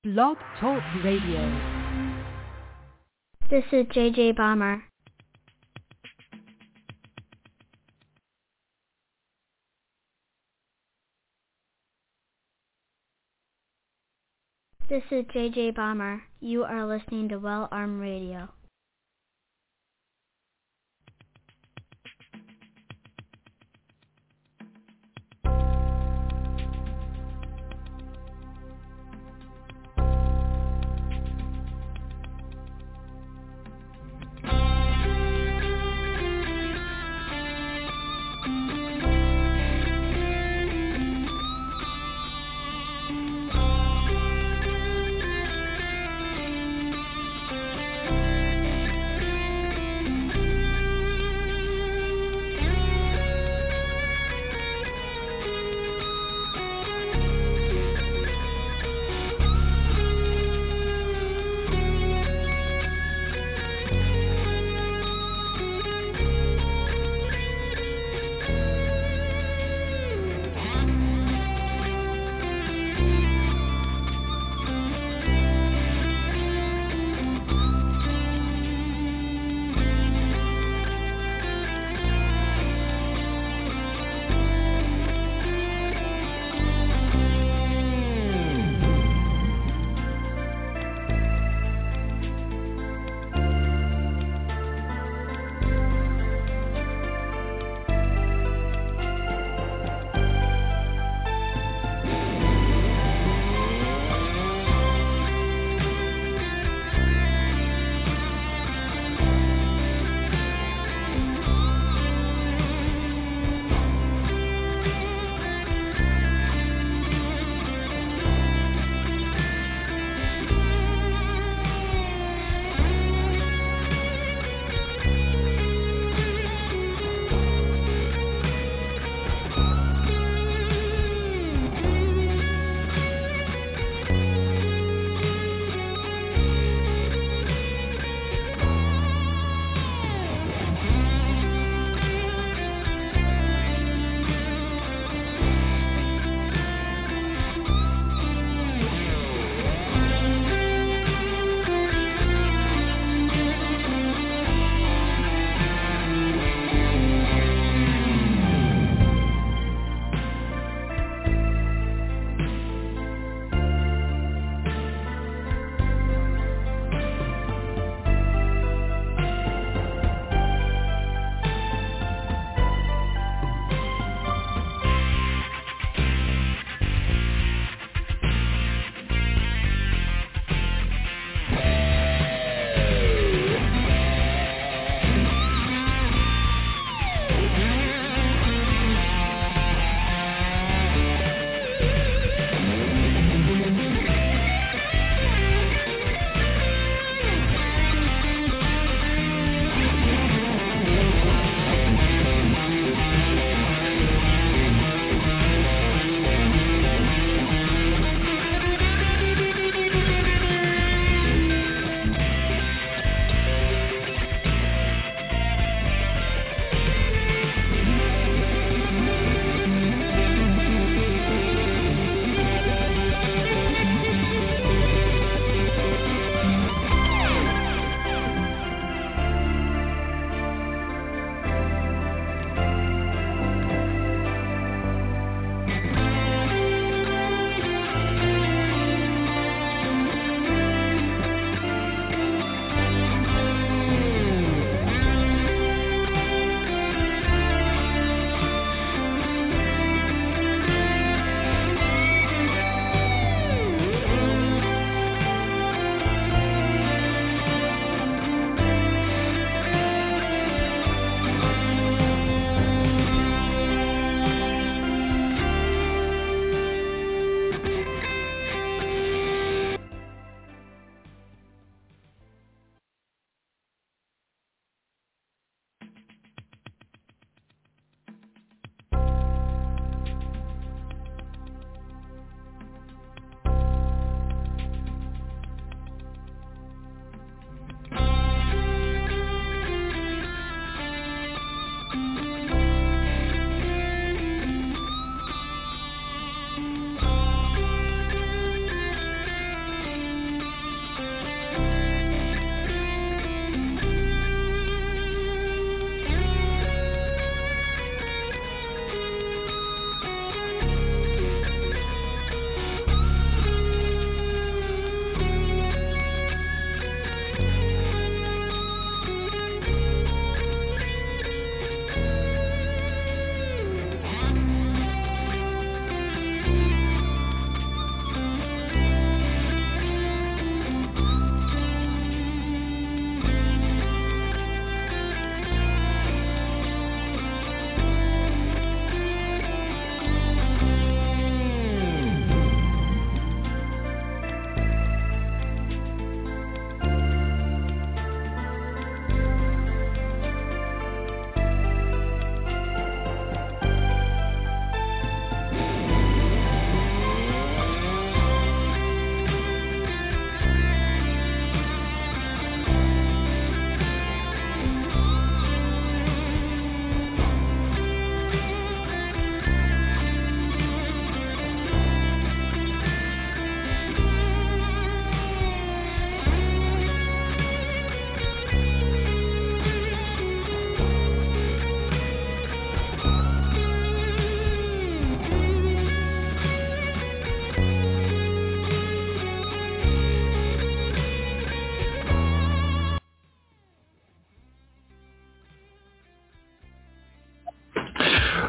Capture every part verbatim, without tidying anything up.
Blog Talk Radio. This is J J Bomber. This is J J Bomber. You are listening to Well Armed Radio.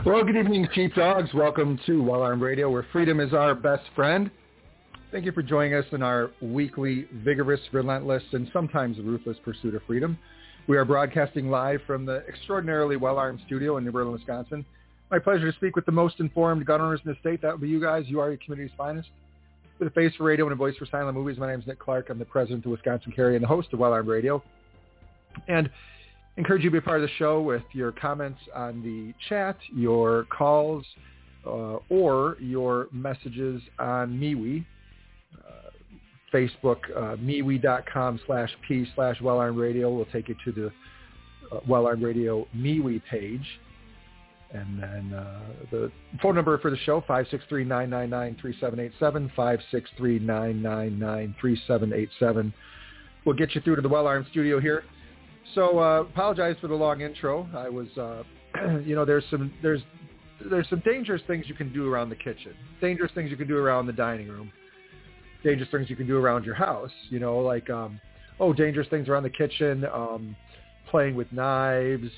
Well, good evening, sheepdogs. Welcome to Well Armed Radio, where freedom is our best friend. Thank you for joining us in our weekly, vigorous, relentless, and sometimes ruthless pursuit of freedom. We are broadcasting live from the extraordinarily well-armed studio in New Berlin, Wisconsin. My pleasure to speak with the most informed gun owners in the state. That would be you guys. You are your community's finest. With a face for radio and a voice for silent movies, my name is Nick Clark. I'm the president of Wisconsin Carry and the host of Well Armed Radio. And encourage you to be a part of the show with your comments on the chat, your calls, uh, or your messages on MeWe, uh, Facebook, uh, MeWe.com slash P slash Well Armed Radio will take you to the uh, Well Armed Radio MeWe page. And then uh, the phone number for the show, five six three, nine nine nine, three seven eight seven, five six three, nine nine nine, three seven eight seven. We'll get you through to the Well Armed studio here. So uh, apologize for the long intro. I was, uh, you know, there's some there's there's some dangerous things you can do around the kitchen, dangerous things you can do around the dining room, dangerous things you can do around your house. You know, like um, oh, dangerous things around the kitchen, um, playing with knives,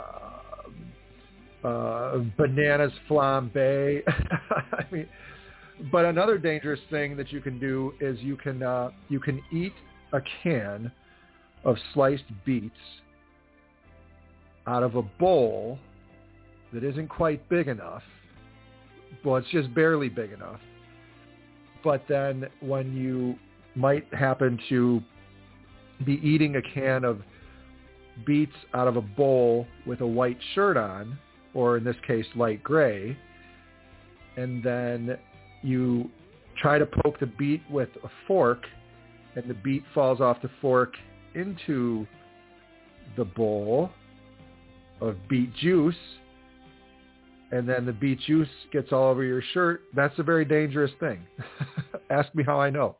uh, uh, bananas flambe. I mean, but another dangerous thing that you can do is you can uh, you can eat a can of sliced beets out of a bowl that isn't quite big enough. Well, it's just barely big enough. But then when you might happen to be eating a can of beets out of a bowl with a white shirt on, or in this case, light gray, and then you try to poke the beet with a fork, and the beet falls off the fork into the bowl of beet juice, and then the beet juice gets all over your shirt, that's a very dangerous thing. Ask me how I know.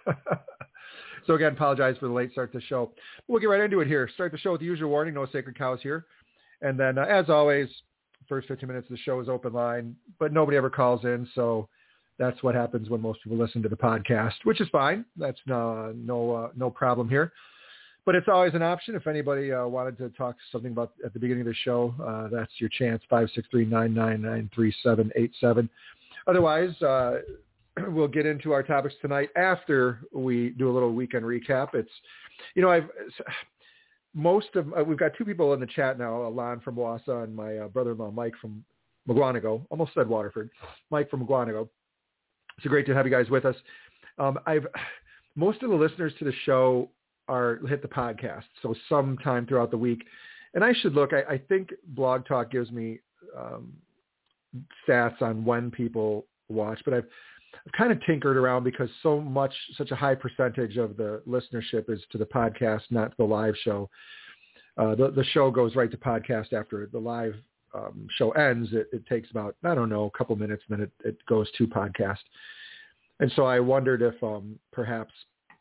So again, apologize for the late start to the show. We'll get right into it here. Start the show with the usual warning, no sacred cows here. And then, uh, as always, first fifteen minutes of the show is open line, but nobody ever calls in, so that's what happens when most people listen to the podcast, which is fine. That's no, no, uh, no problem here. But it's always an option. If anybody uh, wanted to talk something about at the beginning of the show, uh, that's your chance, five six three, nine nine nine, three seven eight seven. Otherwise, uh, we'll get into our topics tonight after we do a little weekend recap. It's, you know, I've most of, uh, we've got two people in the chat now, Alon from Wausau and my uh, brother-in-law, Mike from McGuanago, almost said Waterford, Mike from McGuanago. It's great to have you guys with us. Um, I've, most of the listeners to the show are hit the podcast, so sometime throughout the week. And I should look, I, I think Blog Talk gives me um, stats on when people watch, but I've, I've kind of tinkered around because so much, such a high percentage of the listenership is to the podcast, not to the live show. Uh, the, the show goes right to podcast after the live um, show ends. It, it takes about, I don't know, a couple minutes, and then it, it goes to podcast. And so I wondered if um, perhaps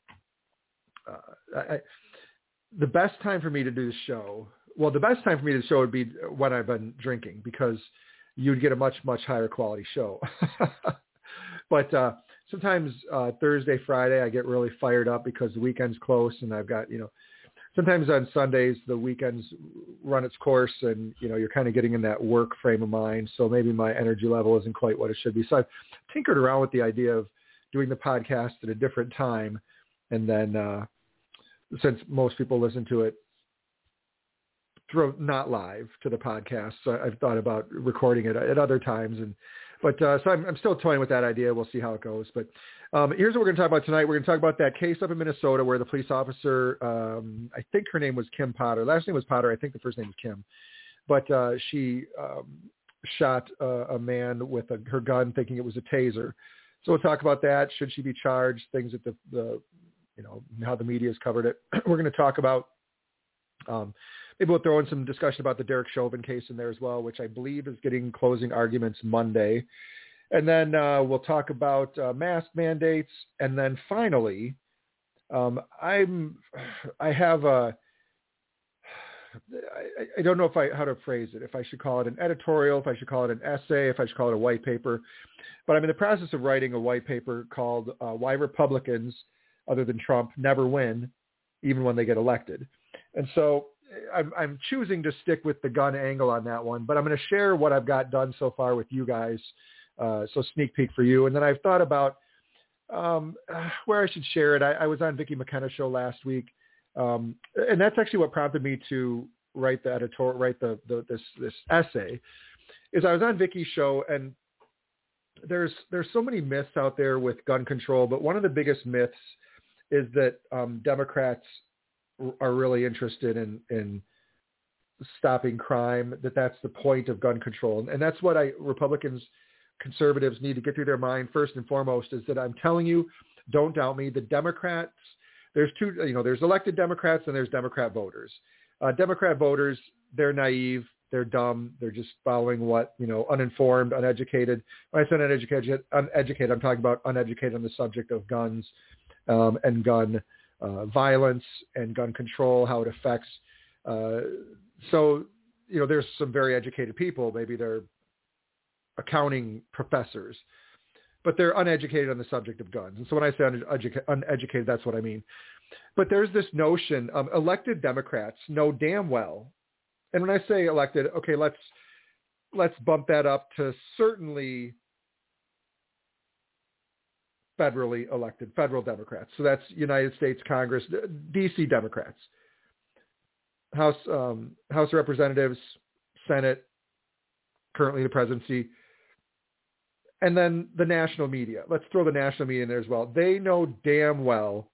Uh, I, the best time for me to do the show, well, the best time for me to do the show would be when I've been drinking, because you'd get a much, much higher quality show. But uh, sometimes uh, Thursday, Friday, I get really fired up because the weekend's close, and I've got, you know, sometimes on Sundays, the weekends run its course, and, you know, you're kind of getting in that work frame of mind. So maybe my energy level isn't quite what it should be. So I've tinkered around with the idea of doing the podcast at a different time. And then, uh, since most people listen to it through not live to the podcast, so I've thought about recording it at other times. And but uh, so I'm, I'm still toying with that idea. We'll see how it goes. But um, here's what we're going to talk about tonight. We're going to talk about that case up in Minnesota where the police officer, um, I think her name was Kim Potter. Last name was Potter. I think the first name was Kim. But uh, she um, shot uh, a man with a, her gun, thinking it was a taser. So we'll talk about that. Should she be charged? Things that the, the you know, how the media has covered it. We're going to talk about, um, maybe we'll throw in some discussion about the Derek Chauvin case in there as well, which I believe is getting closing arguments Monday. And then uh, we'll talk about uh, mask mandates. And then finally, um, I'm, I have a, I, I don't know if I, how to phrase it, if I should call it an editorial, if I should call it an essay, if I should call it a white paper, but I'm in the process of writing a white paper called uh, Why Republicans, Other Than Trump, Never Win, Even When They Get Elected. And so I'm, I'm choosing to stick with the gun angle on that one, but I'm going to share what I've got done so far with you guys. Uh, so sneak peek for you. And then I've thought about um, uh, where I should share it. I, I was on Vicki McKenna's show last week. Um, and that's actually what prompted me to write the editorial, write the, the, this, this essay is I was on Vicki's show, and there's, there's so many myths out there with gun control, but one of the biggest myths is that um, Democrats are really interested in, in stopping crime, that that's the point of gun control. And that's what I, Republicans, conservatives need to get through their mind first and foremost, is that I'm telling you, don't doubt me, the Democrats, there's two, you know, there's elected Democrats and there's Democrat voters. Uh, Democrat voters, they're naive, they're dumb, they're just following what, you know, uninformed, uneducated. When I say uneducated, uneducated, I'm talking about uneducated on the subject of guns um, and gun uh, violence and gun control, how it affects. Uh, so, you know, there's some very educated people, maybe they're accounting professors, but they're uneducated on the subject of guns. And so when I say uneducated, uneducated that's what I mean. But there's this notion of elected Democrats know damn well. And when I say elected, okay, let's, let's bump that up to certainly federally elected, federal Democrats. So that's United States Congress, D C Democrats, House, um, House of Representatives, Senate, currently the presidency, and then the national media. Let's throw the national media in there as well. They know damn well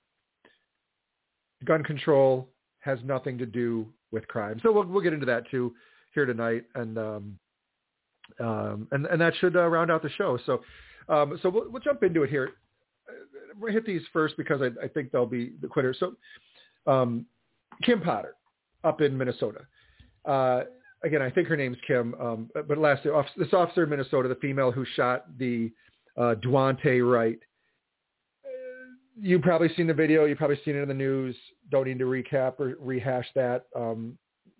gun control has nothing to do with crime. So we'll we'll get into that too here tonight, and um, um, and and that should uh, round out the show. So um, so we'll, we'll jump into it here. We'll hit these first because I, I think they'll be the quitters. So um, Kim Potter up in Minnesota. Uh, Again, I think her name's Kim, um, but last this officer in Minnesota, the female who shot the uh, Daunte Wright. Uh, you've probably seen the video. You've probably seen it in the news. Don't need to recap or rehash that. Um,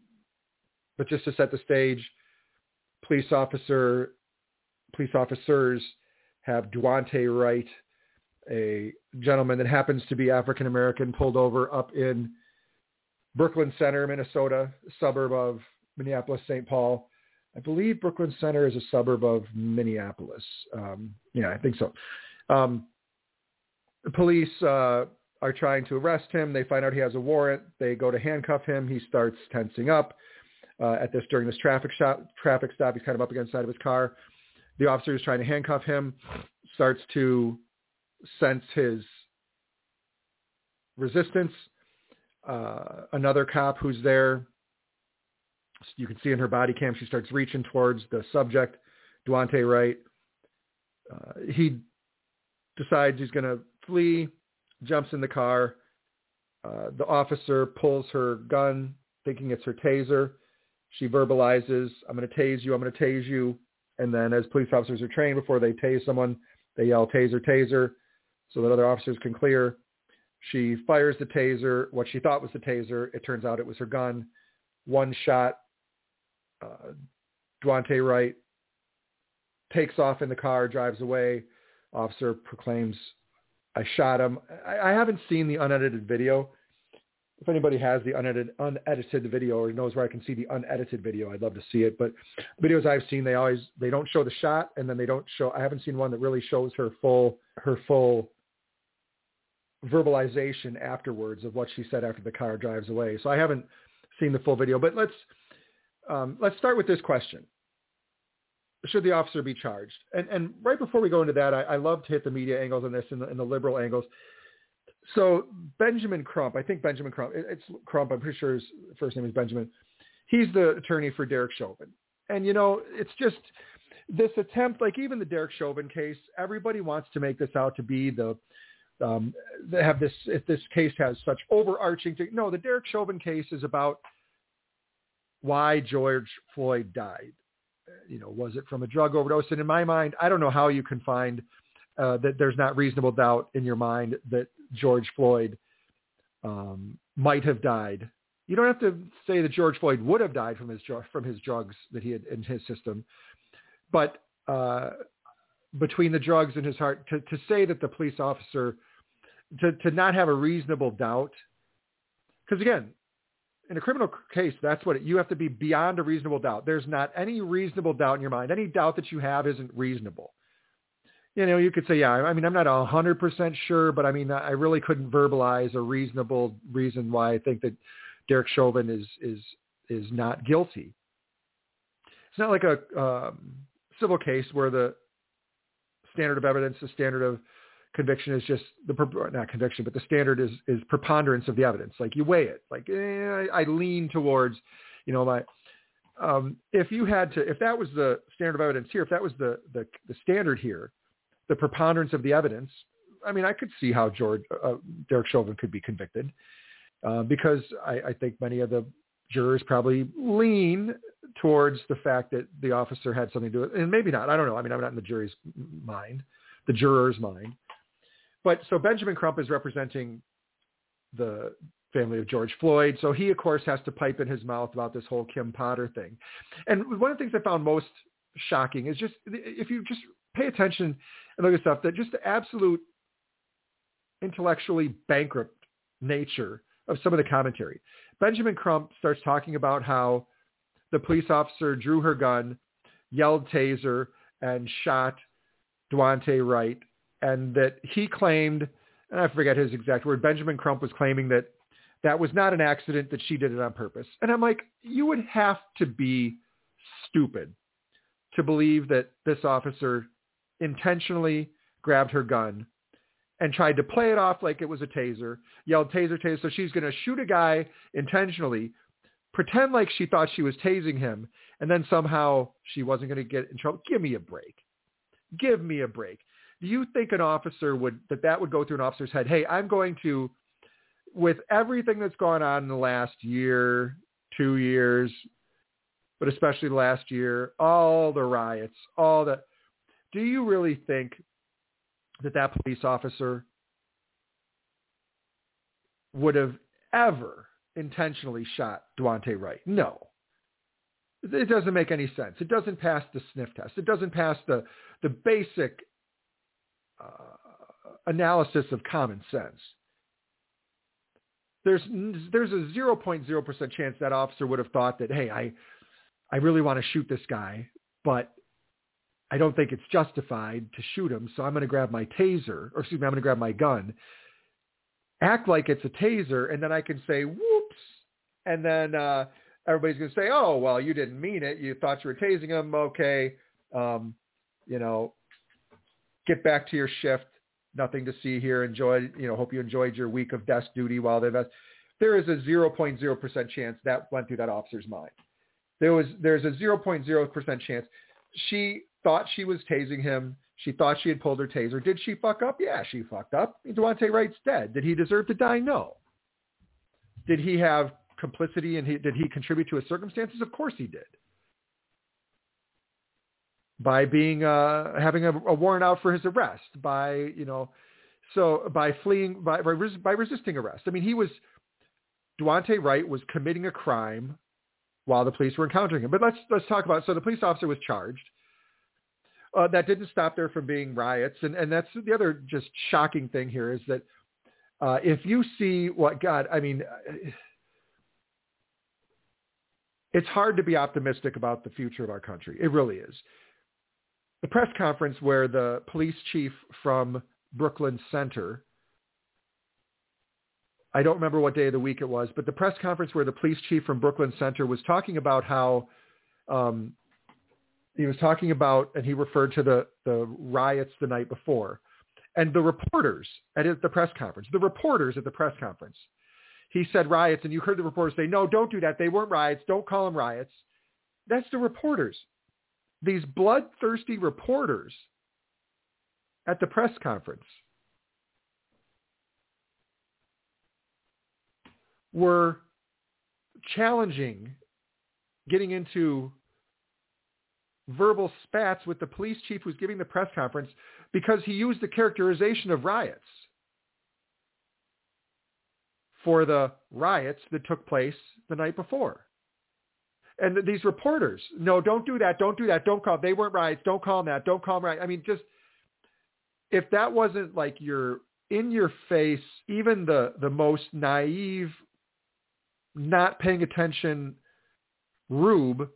but just to set the stage, police officer, police officers have Daunte Wright, a gentleman that happens to be African American, pulled over up in Brooklyn Center, Minnesota, a suburb of Minneapolis, Saint Paul. I believe Brooklyn Center is a suburb of Minneapolis. Um, yeah, I think so. Um, the police uh, are trying to arrest him. They find out he has a warrant. They go to handcuff him. He starts tensing up uh, at this during this traffic stop. Traffic stop. He's kind of up against the side of his car. The officer is trying to handcuff him, starts to sense his resistance. Uh, another cop who's there, you can see in her body cam, she starts reaching towards the subject, Daunte Wright. Uh, he decides he's going to flee, jumps in the car. Uh, the officer pulls her gun, thinking it's her taser. She verbalizes, I'm going to tase you, I'm going to tase you. And then as police officers are trained, before they tase someone, they yell, taser, taser, so that other officers can clear. She fires the taser, what she thought was the taser. It turns out it was her gun. One shot. Uh, Daunte Wright takes off in the car, drives away. Officer proclaims, I shot him. I, I haven't seen the unedited video. If anybody has the unedited, unedited video or knows where I can see the unedited video, I'd love to see it. But videos I've seen, they always, they don't show the shot, and then they don't show, I haven't seen one that really shows her full, her full verbalization afterwards of what she said after the car drives away. So I haven't seen the full video, but let's, Um, let's start with this question. Should the officer be charged? And, and right before we go into that, I, I love to hit the media angles on this and the, and the liberal angles. So Benjamin Crump, I think Benjamin Crump, it, it's Crump, I'm pretty sure his first name is Benjamin. He's the attorney for Derek Chauvin. And, you know, it's just this attempt, like even the Derek Chauvin case, everybody wants to make this out to be the, um, they have this, if this case has such overarching thing. No, the Derek Chauvin case is about why George Floyd died. You know, was it from a drug overdose? And in my mind, I don't know how you can find uh, that there's not reasonable doubt in your mind that George Floyd um, might have died. You don't have to say that George Floyd would have died from his from his drugs that he had in his system, but uh, between the drugs in his heart, to, to say that the police officer to, to not have a reasonable doubt, because again, in a criminal case, that's what it, you have to be beyond a reasonable doubt. There's not any reasonable doubt in your mind. Any doubt that you have isn't reasonable. You know, you could say, yeah, I mean, I'm not a hundred percent sure, but I mean, I really couldn't verbalize a reasonable reason why I think that Derek Chauvin is, is, is not guilty. It's not like a um, civil case where the standard of evidence, the standard of conviction is just the, not conviction, but the standard is, is preponderance of the evidence. Like you weigh it, like eh, I lean towards, you know, my, um, if you had to, if that was the standard of evidence here, if that was the, the, the standard here, the preponderance of the evidence, I mean, I could see how George, uh, Derek Chauvin could be convicted uh, because I, I think many of the jurors probably lean towards the fact that the officer had something to do with it. And maybe not. I don't know. I mean, I'm not in the jury's mind, the juror's mind. But so Benjamin Crump is representing the family of George Floyd. So he, of course, has to pipe in his mouth about this whole Kim Potter thing. And one of the things I found most shocking is just, if you just pay attention and look at stuff, that just the absolute intellectually bankrupt nature of some of the commentary. Benjamin Crump starts talking about how the police officer drew her gun, yelled taser, and shot Daunte Wright, and that he claimed, and I forget his exact word, Benjamin Crump was claiming that that was not an accident, that she did it on purpose. And I'm like, you would have to be stupid to believe that this officer intentionally grabbed her gun and tried to play it off like it was a taser, yelled taser, taser. So she's going to shoot a guy intentionally, pretend like she thought she was tasing him, and then somehow she wasn't going to get in trouble. Give me a break. Give me a break. Do you think an officer would, that that would go through an officer's head? Hey, I'm going to, with everything that's gone on in the last year, two years, but especially the last year, all the riots, all the, do you really think that that police officer would have ever intentionally shot Daunte Wright? No. It doesn't make any sense. It doesn't pass the sniff test. It doesn't pass the, the basic uh, analysis of common sense. There's there's a zero point zero percent chance that officer would have thought that, hey, I I really want to shoot this guy, but I don't think it's justified to shoot him, so I'm going to grab my taser, or excuse me, I'm going to grab my gun, act like it's a taser, and then I can say, whoops, and then uh, everybody's going to say, oh, well, you didn't mean it. You thought you were tasing him. Okay, um, you know, get back to your shift. Nothing to see here. Enjoy, you know, hope you enjoyed your week of desk duty while they've. There is a zero point zero percent chance that went through that officer's mind. There was, there's a zero point zero percent chance. She thought she was tasing him. She thought she had pulled her taser. Did she fuck up? Yeah, she fucked up. Daunte Wright's dead. Did he deserve to die? No. Did he have complicity and he, did he contribute to his circumstances? Of course he did. By being, uh, having a, a warrant out for his arrest, by, you know, so by fleeing, by, by, res, by resisting arrest. I mean, he was, Daunte Wright was committing a crime while the police were encountering him. But let's, let's talk about, so the police officer was charged. Uh, that didn't stop there from being riots. And, and that's the other just shocking thing here is that uh, if you see what, God, I mean, it's hard to be optimistic about the future of our country. It really is. The press conference where the police chief from Brooklyn Center, I don't remember what day of the week it was, but the press conference where the police chief from Brooklyn Center was talking about how um, he was talking about, and he referred to the, the riots the night before, and the reporters at the press conference, the reporters at the press conference, he said riots, and you heard the reporters say, no, don't do that. They weren't riots. Don't call them riots. That's the reporters. These bloodthirsty reporters at the press conference were challenging, getting into verbal spats with the police chief who's giving the press conference because he used the characterization of riots for the riots that took place the night before. And these reporters, no, don't do that. Don't do that. Don't call. They weren't riots. Don't call them that. Don't call them riots. I mean, just if that wasn't like your in your face, even the, the most naive not paying attention rube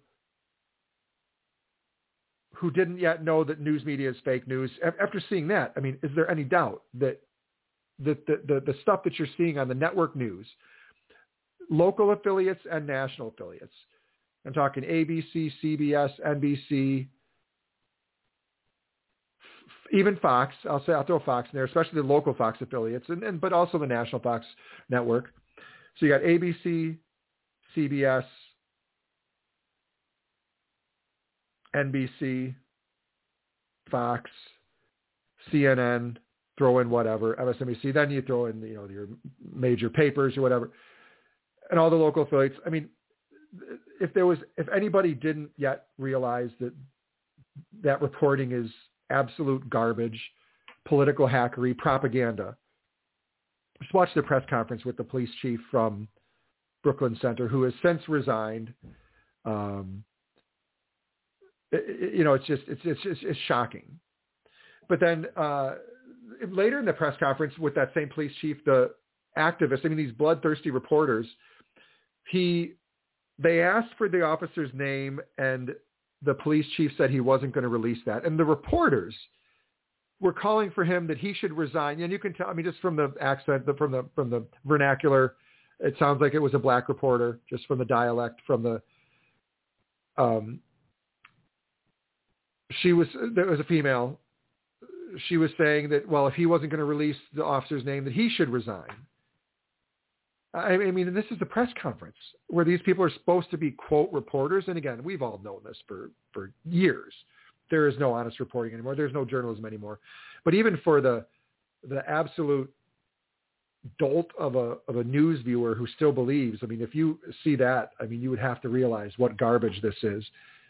who didn't yet know that news media is fake news. After seeing that, I mean, is there any doubt that the, the, the, the stuff that you're seeing on the network news, local affiliates and national affiliates, I'm talking A B C, C B S, N B C, even Fox, I'll say, I'll throw Fox in there, especially the local Fox affiliates, and, and but also the national Fox network. So you got A B C, C B S, N B C, Fox, C N N, throw in whatever, M S N B C, then you throw in, you know, your major papers or whatever, and all the local affiliates. I mean, if there was, if anybody didn't yet realize that that reporting is absolute garbage, political hackery, propaganda, just watch the press conference with the police chief from Brooklyn Center, who has since resigned. Um, it, you know, it's just, it's, it's, it's, it's shocking. But then uh, later in the press conference with that same police chief, the activists, I mean, these bloodthirsty reporters, he, they asked for the officer's name, and the police chief said he wasn't going to release that. And the reporters were calling for him that he should resign. And you can tell, I mean, just from the accent, from the, from the vernacular, it sounds like it was a black reporter, just from the dialect, from the, um, she was, there was a female. She was saying that, well, if he wasn't going to release the officer's name, that he should resign. I mean, this is the press conference where these people are supposed to be, quote, reporters. And again, we've all known this for, for years. There is no honest reporting anymore. There's no journalism anymore. But even for the the absolute dolt of a of a news viewer who still believes, I mean, if you see that, I mean, you would have to realize what garbage this is.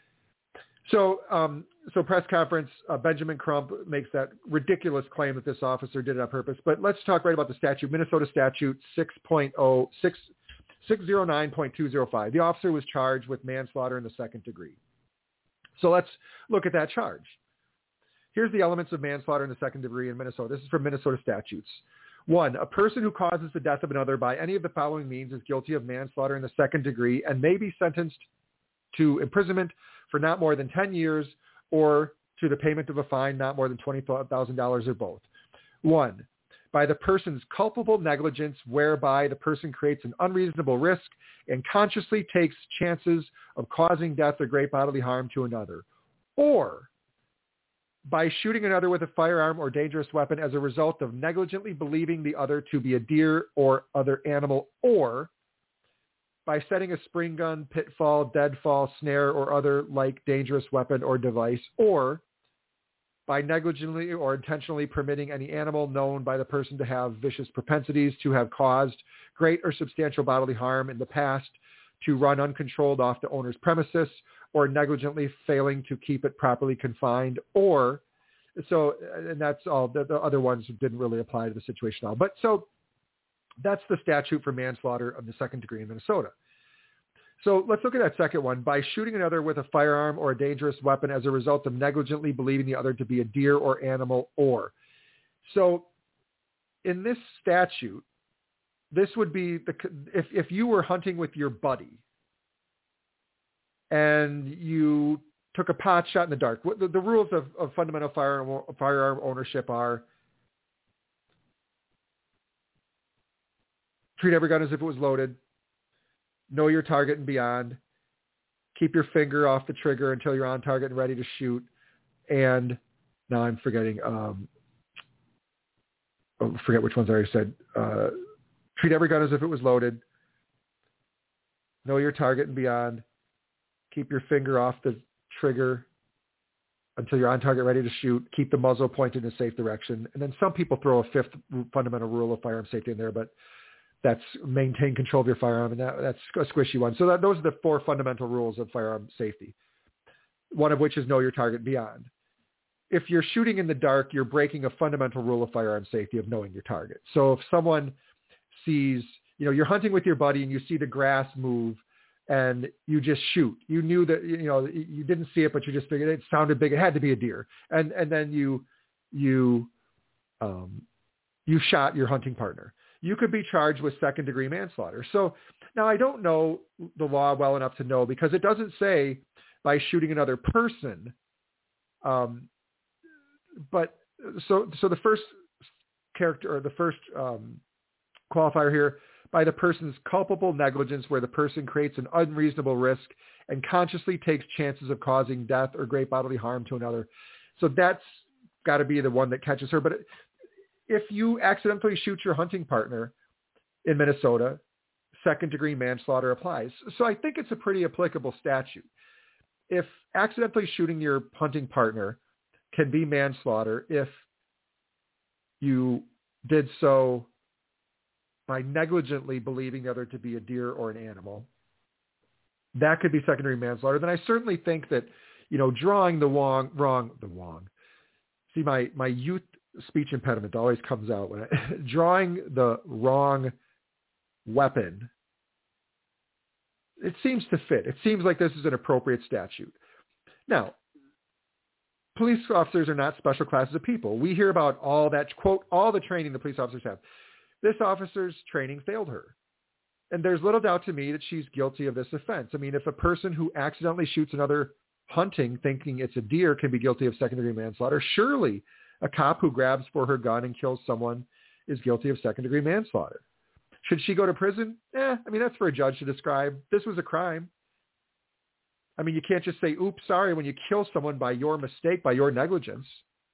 So, um, so press conference, uh, Benjamin Crump makes that ridiculous claim that this officer did it on purpose. But let's talk right about the statute, Minnesota statute six point oh six oh nine point two oh five. The officer was charged with manslaughter in the second degree. So let's look at that charge. Here's the elements of manslaughter in the second degree in Minnesota. This is from Minnesota statutes. One, a person who causes the death of another by any of the following means is guilty of manslaughter in the second degree and may be sentenced to imprisonment for not more than ten years or to the payment of a fine not more than twenty thousand dollars or both. One, by the person's culpable negligence whereby the person creates an unreasonable risk and consciously takes chances of causing death or great bodily harm to another. Or by shooting another with a firearm or dangerous weapon as a result of negligently believing the other to be a deer or other animal, or by setting a spring gun, pitfall, deadfall, snare, or other like dangerous weapon or device, or by negligently or intentionally permitting any animal known by the person to have vicious propensities to have caused great or substantial bodily harm in the past to run uncontrolled off the owner's premises, or negligently failing to keep it properly confined, or, so, and that's all, the, the other ones didn't really apply to the situation at all. But so, that's the statute for manslaughter of the second degree in Minnesota. So let's look at that second one. By shooting another with a firearm or a dangerous weapon as a result of negligently believing the other to be a deer or animal, or. So in this statute, this would be, the if, if you were hunting with your buddy and you took a pot shot in the dark, the, the rules of, of fundamental firearm, firearm ownership are: treat every gun as if it was loaded. Know your target and beyond. Keep your finger off the trigger until you're on target and ready to shoot. And now I'm forgetting, um, oh, forget which ones I already said. Uh, treat every gun as if it was loaded. Know your target and beyond. Keep your finger off the trigger until you're on target, ready to shoot. Keep the muzzle pointed in a safe direction. And then some people throw a fifth fundamental rule of firearm safety in there, but that's maintain control of your firearm, and that, that's a squishy one. So that, those are the four fundamental rules of firearm safety, one of which is know your target beyond. If you're shooting in the dark, you're breaking a fundamental rule of firearm safety of knowing your target. So if someone sees, you know, you're hunting with your buddy and you see the grass move and you just shoot. You knew that, you know, you didn't see it, but you just figured it sounded big. It had to be a deer. And, and then you, you, um, you shot your hunting partner. you could be charged with second degree manslaughter. So now I don't know the law well enough to know, because it doesn't say by shooting another person. Um, but so, so the first character or the first um, qualifier here, by the person's culpable negligence, where the person creates an unreasonable risk and consciously takes chances of causing death or great bodily harm to another. So that's got to be the one that catches her. But if you accidentally shoot your hunting partner in Minnesota, second degree manslaughter applies. So I think it's a pretty applicable statute. If accidentally shooting your hunting partner can be manslaughter if you did so by negligently believing the other to be a deer or an animal, that could be secondary manslaughter. Then I certainly think that, you know, drawing the wrong, wrong, the wrong. See, my, my youth speech impediment always comes out when I, drawing the wrong weapon, it seems to fit. It seems like this is an appropriate statute. Now, police officers are not special classes of people. We hear about all that, quote, all the training the police officers have. This officer's training failed her. And there's little doubt to me that she's guilty of this offense. I mean, if a person who accidentally shoots another hunting thinking it's a deer can be guilty of second-degree manslaughter, surely a cop who grabs for her gun and kills someone is guilty of second-degree manslaughter. Should she go to prison? Eh, I mean, that's for a judge to describe. This was a crime. I mean, you can't just say, oops, sorry, when you kill someone by your mistake, by your negligence.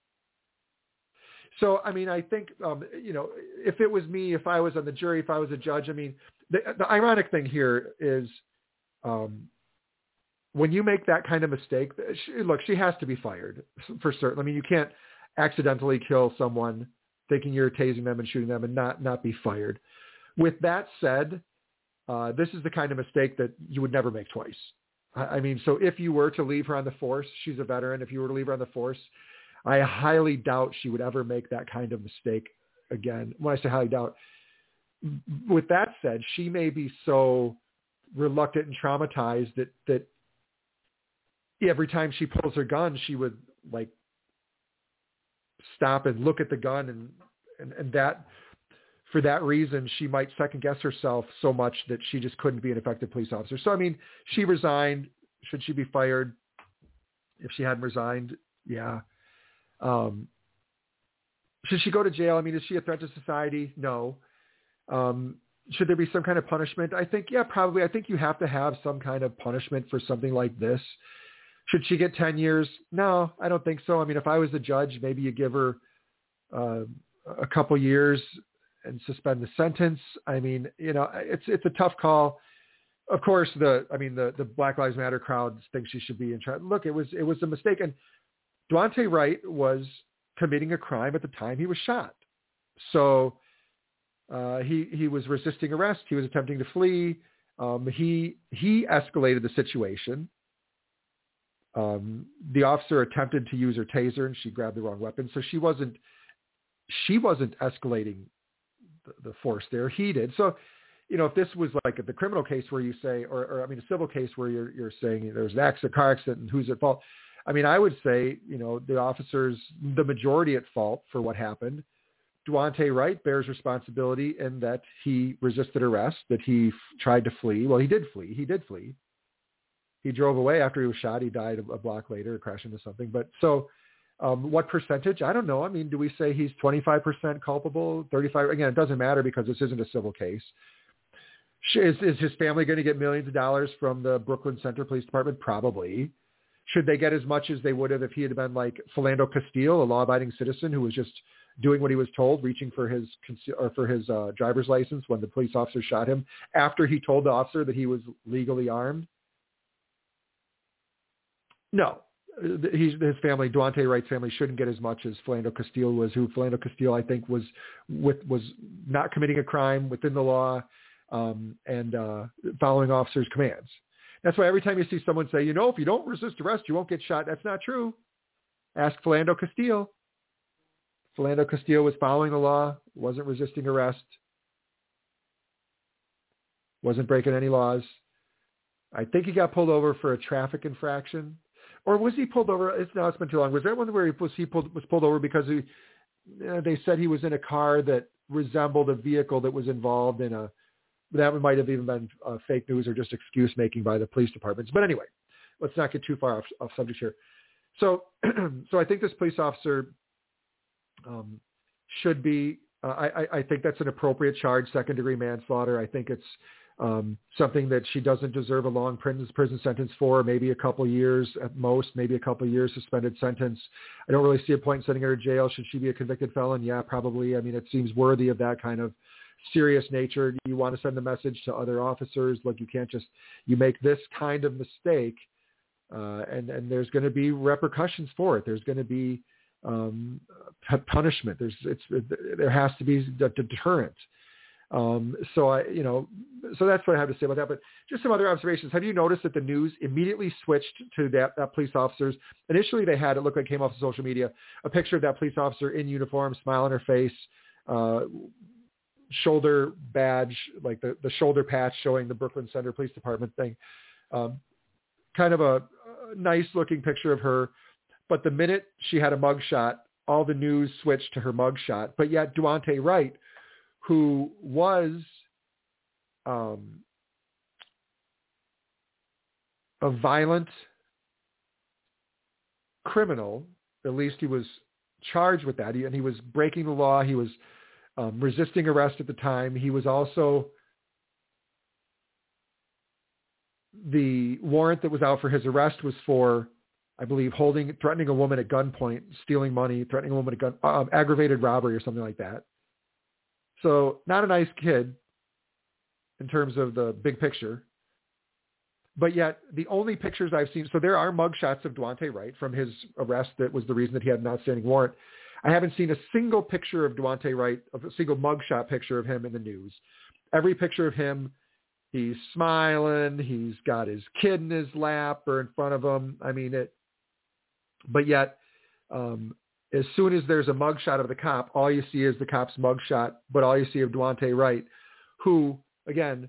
So, I mean, I think, um, you know, if it was me, if I was on the jury, if I was a judge, I mean, the, the ironic thing here is um, when you make that kind of mistake, she, look, she has to be fired for certain. I mean, you can't accidentally kill someone thinking you're tasing them and shooting them and not, not be fired. With that said, uh, this is the kind of mistake that you would never make twice. I, I mean, so if you were to leave her on the force, she's a veteran. If you were to leave her on the force, I highly doubt she would ever make that kind of mistake again. When I say highly doubt, with that said, she may be so reluctant and traumatized that, that every time she pulls her gun, she would like stop and look at the gun. And, and, and that, for that reason, she might second guess herself so much that she just couldn't be an effective police officer. So, I mean, she resigned. Should she be fired? If she hadn't resigned, yeah. Um, should she go to jail? I mean, is she a threat to society? No. Um, should there be some kind of punishment? I think, yeah, probably. I think you have to have some kind of punishment for something like this. Should she get ten years? No, I don't think so. I mean, if I was the judge, maybe you give her uh, a couple years and suspend the sentence. I mean, you know, it's it's a tough call. Of course, the I mean, the, the Black Lives Matter crowd thinks she should be in trial. Look, it was it was a mistake. And Daunte Wright was committing a crime at the time he was shot. So uh, he he was resisting arrest. He was attempting to flee. Um, he he escalated the situation. Um, the officer attempted to use her taser, and she grabbed the wrong weapon. So she wasn't she wasn't escalating the, the force there. He did. So, you know, if this was like the criminal case where you say, or, or I mean, a civil case where you're you're saying there's an accident, car accident, and who's at fault. I mean, I would say, you know, the officers, the majority at fault for what happened. Daunte Wright bears responsibility in that he resisted arrest, that he f- tried to flee. Well, he did flee. He did flee. He drove away after he was shot. He died a, a block later, crashed into something. But so um, what percentage? I don't know. I mean, do we say he's twenty-five percent culpable, thirty-five? Again, it doesn't matter because this isn't a civil case. Is, is his family going to get millions of dollars from the Brooklyn Center Police Department? Probably. Should they get as much as they would have if he had been like Philando Castile, a law-abiding citizen who was just doing what he was told, reaching for his or for his uh, driver's license when the police officer shot him after he told the officer that he was legally armed? No, he's, his family, Daunte Wright's family, shouldn't get as much as Philando Castile was, who Philando Castile, I think, was with was not committing a crime within the law um, and uh, following officers' commands. That's why every time you see someone say, you know, if you don't resist arrest, you won't get shot. That's not true. Ask Philando Castile. Philando Castile was following the law, wasn't resisting arrest, wasn't breaking any laws. I think he got pulled over for a traffic infraction. Or was he pulled over? It's now it's been too long. Was there one where he was he pulled was pulled over because he, uh, they said he was in a car that resembled a vehicle that was involved in a, that might have even been uh, fake news or just excuse making by the police departments. But anyway, let's not get too far off, off subject here. So, so I think this police officer um, should be, uh, I, I think that's an appropriate charge, second degree manslaughter. I think it's um, something that she doesn't deserve a long prison, prison sentence for, maybe a couple years at most, maybe a couple years suspended sentence. I don't really see a point in sending her to jail. Should she be a convicted felon? Yeah, probably. I mean, it seems worthy of that kind of serious nature. You want to send a message to other officers, like you can't just, you make this kind of mistake uh, and, and there's going to be repercussions for it. There's going to be um, punishment. There's, it's, there has to be a deterrent. Um, so I, you know, so that's what I have to say about that. But just some other observations. Have you noticed that the news immediately switched to that, that police officers? Initially, they had, it looked like it came off of social media, a picture of that police officer in uniform, smile on her face, uh, shoulder badge, like the, the shoulder patch showing the Brooklyn Center Police Department thing. Um, kind of a, a nice looking picture of her. But the minute she had a mugshot, all the news switched to her mugshot. But yet Daunte Wright, who was um, a violent criminal, at least he was charged with that, he, and he was breaking the law. He was um, resisting arrest at the time. He was also, the warrant that was out for his arrest was for, I believe, holding, threatening a woman at gunpoint, stealing money, threatening a woman at gun, um, aggravated robbery or something like that. So not a nice kid in terms of the big picture, but yet the only pictures I've seen, so there are mugshots of Daunte Wright from his arrest that was the reason that he had an outstanding warrant. I haven't seen a single picture of Daunte Wright, a single mugshot picture of him in the news. Every picture of him, he's smiling, he's got his kid in his lap or in front of him. I mean, it, but yet, um, as soon as there's a mugshot of the cop, all you see is the cop's mugshot, but all you see of Daunte Wright, who, again,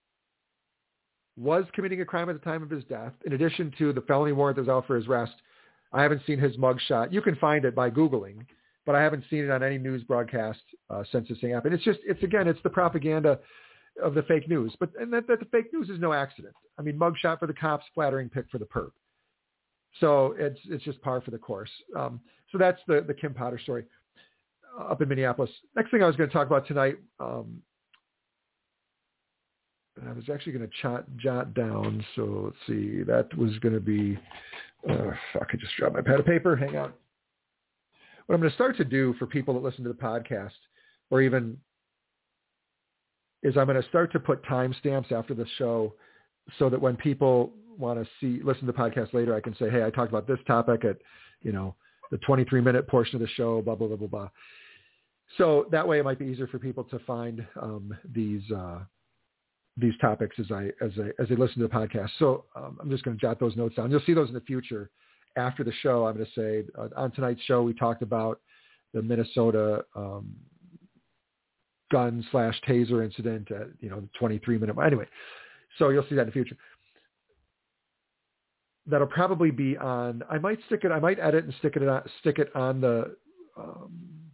was committing a crime at the time of his death. In addition to the felony warrant that was out for his arrest, I haven't seen his mugshot. You can find it by Googling, but I haven't seen it on any news broadcast uh, since this thing happened. It's just, it's again, it's the propaganda of the fake news. But and that, that the fake news is no accident. I mean, mugshot for the cops, flattering pic for the perp. So it's it's just par for the course. Um, so that's the, the Kim Potter story uh, up in Minneapolis. Next thing I was going to talk about tonight, um, I was actually going to jot, jot down. So let's see, that was going to be, uh, fuck, I just dropped my pad of paper. Hang on. What I'm going to start to do for people that listen to the podcast, or even, is I'm going to start to put timestamps after the show so that when people want to see, listen to the podcast later, I can say, hey, I talked about this topic at, you know, the twenty-three minute portion of the show, blah, blah, blah, blah, blah. So that way it might be easier for people to find um, these, uh, these topics as I, as I, as they listen to the podcast. So um, I'm just going to jot those notes down. You'll see those in the future. After the show, I'm going to say uh, on tonight's show, we talked about the Minnesota um, gun slash taser incident at, you know, the twenty-three minute. Anyway, so you'll see that in the future. That'll probably be on, I might stick it, I might edit and stick it on, stick it on the um,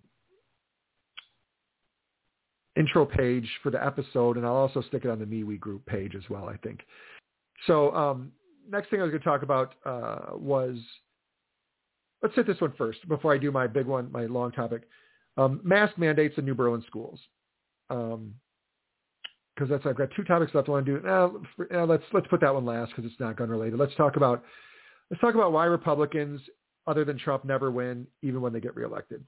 intro page for the episode. And I'll also stick it on the MeWe group page as well, I think. So um, next thing I was going to talk about uh, was, let's hit this one first before I do my big one, my long topic. Um, mask mandates in New Berlin schools. Um, because that's, I've got two topics left I want to do. Now, now let's let's put that one last because it's not gun related. Let's talk about let's talk about why Republicans, other than Trump, never win even when they get reelected.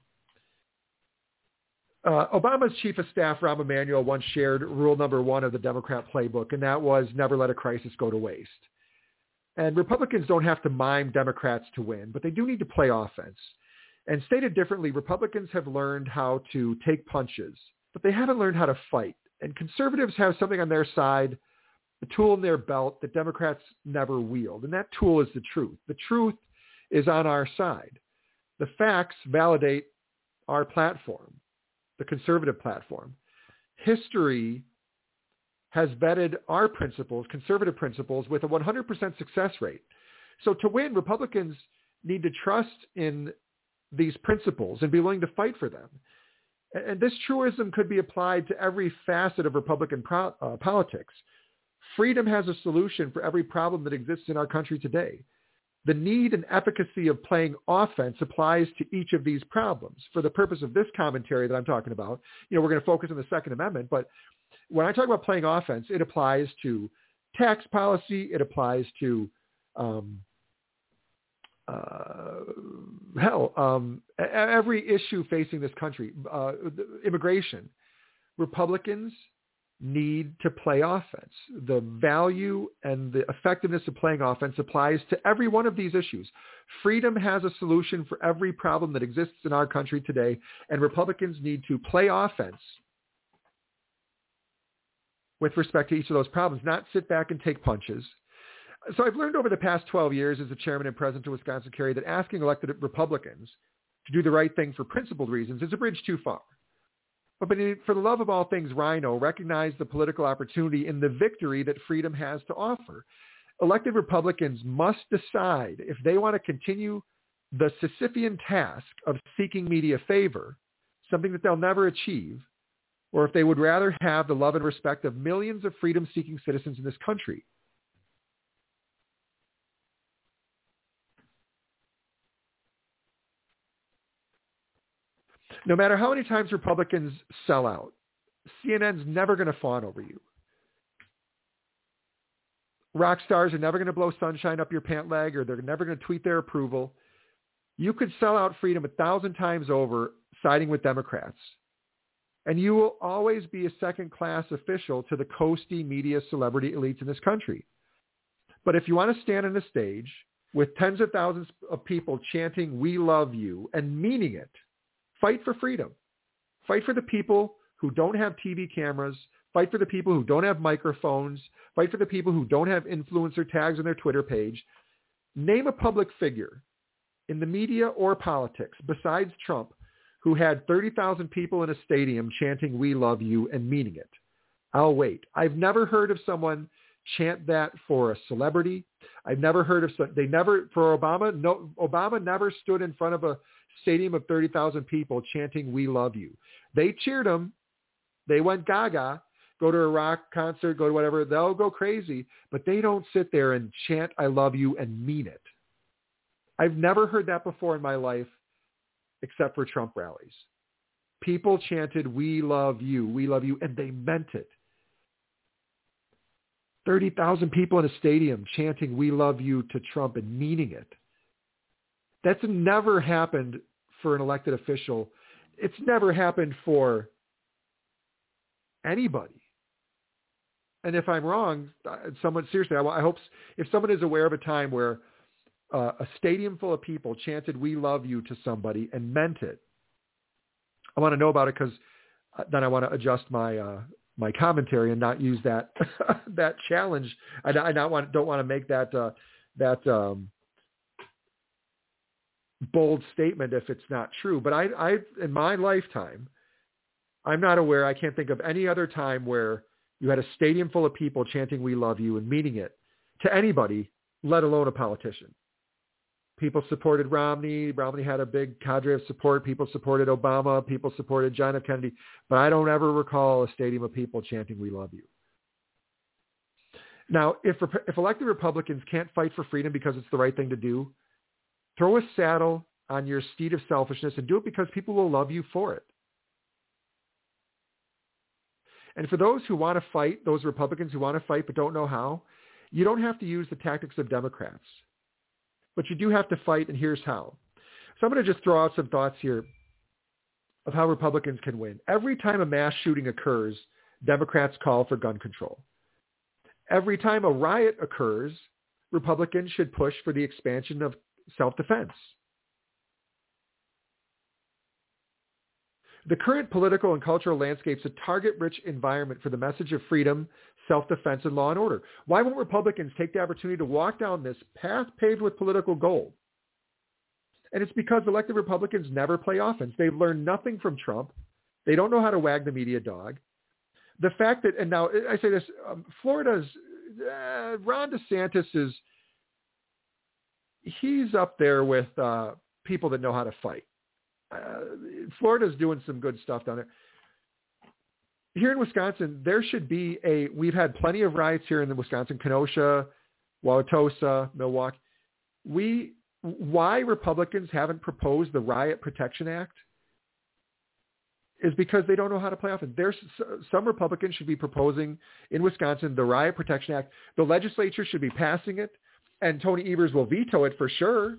Uh, Obama's chief of staff, Rahm Emanuel, once shared rule number one of the Democrat playbook, and that was never let a crisis go to waste. And Republicans don't have to mime Democrats to win, but they do need to play offense. And stated differently, Republicans have learned how to take punches, but they haven't learned how to fight. And conservatives have something on their side, a tool in their belt that Democrats never wield. And that tool is the truth. The truth is on our side. The facts validate our platform, the conservative platform. History has vetted our principles, conservative principles, with a one hundred percent success rate. So to win, Republicans need to trust in these principles and be willing to fight for them. And this truism could be applied to every facet of Republican pro- uh, politics. Freedom has a solution for every problem that exists in our country today. The need and efficacy of playing offense applies to each of these problems. For the purpose of this commentary that I'm talking about, you know, we're going to focus on the Second Amendment, but when I talk about playing offense, it applies to tax policy. It applies to, um, uh, hell, um, every issue facing this country, uh, immigration. Republicans need to play offense. The value and the effectiveness of playing offense applies to every one of these issues. Freedom has a solution for every problem that exists in our country today, and Republicans need to play offense with respect to each of those problems, not sit back and take punches. So I've learned over the past twelve years as the chairman and president of Wisconsin Carry that asking elected Republicans to do the right thing for principled reasons is a bridge too far. But for the love of all things Rhino, recognize the political opportunity in the victory that freedom has to offer. Elected Republicans must decide if they want to continue the Sisyphean task of seeking media favor, something that they'll never achieve, or if they would rather have the love and respect of millions of freedom-seeking citizens in this country. No matter how many times Republicans sell out, C N N's never going to fawn over you. Rock stars are never going to blow sunshine up your pant leg, or they're never going to tweet their approval. You could sell out freedom a thousand times over siding with Democrats, and you will always be a second-class official to the coasty media celebrity elites in this country. But if you want to stand on a stage with tens of thousands of people chanting, "We love you," and meaning it, fight for freedom. Fight for the people who don't have T V cameras. Fight for the people who don't have microphones. Fight for the people who don't have influencer tags on their Twitter page. Name a public figure in the media or politics besides Trump who had thirty thousand people in a stadium chanting, "We love you," and meaning it. I'll wait. I've never heard of someone chant that for a celebrity. I've never heard of some, they never, for Obama, no, Obama never stood in front of a stadium of thirty thousand people chanting, "We love you." They cheered him. They went gaga, go to a rock concert, go to whatever. They'll go crazy, but they don't sit there and chant, "I love you," and mean it. I've never heard that before in my life, except for Trump rallies. People chanted, "We love you, we love you," and they meant it. thirty thousand people in a stadium chanting, "We love you" to Trump and meaning it. That's never happened for an elected official. It's never happened for anybody. And if I'm wrong, someone, seriously, I, I hope if someone is aware of a time where uh, a stadium full of people chanted, "We love you" to somebody and meant it, I want to know about it, because then I want to adjust my uh, my commentary and not use that that challenge. I, I not want don't want to make that uh, that um, bold statement if it's not true. But I, I, in my lifetime, I'm not aware. I can't think of any other time where you had a stadium full of people chanting, "We love you," and meaning it to anybody, let alone a politician. People supported Romney. Romney had a big cadre of support. People supported Obama. People supported John F. Kennedy. But I don't ever recall a stadium of people chanting, "We love you." Now, if if elected Republicans can't fight for freedom because it's the right thing to do, throw a saddle on your steed of selfishness and do it because people will love you for it. And for those who want to fight, those Republicans who want to fight but don't know how, you don't have to use the tactics of Democrats. But you do have to fight, and here's how. So I'm going to just throw out some thoughts here of how Republicans can win. Every time a mass shooting occurs, Democrats call for gun control. Every time a riot occurs, Republicans should push for the expansion of self-defense. The current political and cultural landscape is a target-rich environment for the message of freedom, self-defense, and law and order. Why won't Republicans take the opportunity to walk down this path paved with political gold? And it's because elected Republicans never play offense. They've learned nothing from Trump. They don't know how to wag the media dog. The fact that, and now I say this, um, Florida's, uh, Ron DeSantis is, he's up there with uh, people that know how to fight. uh, Florida's doing some good stuff down there. Here in Wisconsin, there should be a, we've had plenty of riots here in the Wisconsin, Kenosha, Wauwatosa, Milwaukee. We, why Republicans haven't proposed the Riot Protection Act is because they don't know how to play off it. There's some Republicans should be proposing in Wisconsin the Riot Protection Act. The legislature should be passing it, and Tony Evers will veto it for sure.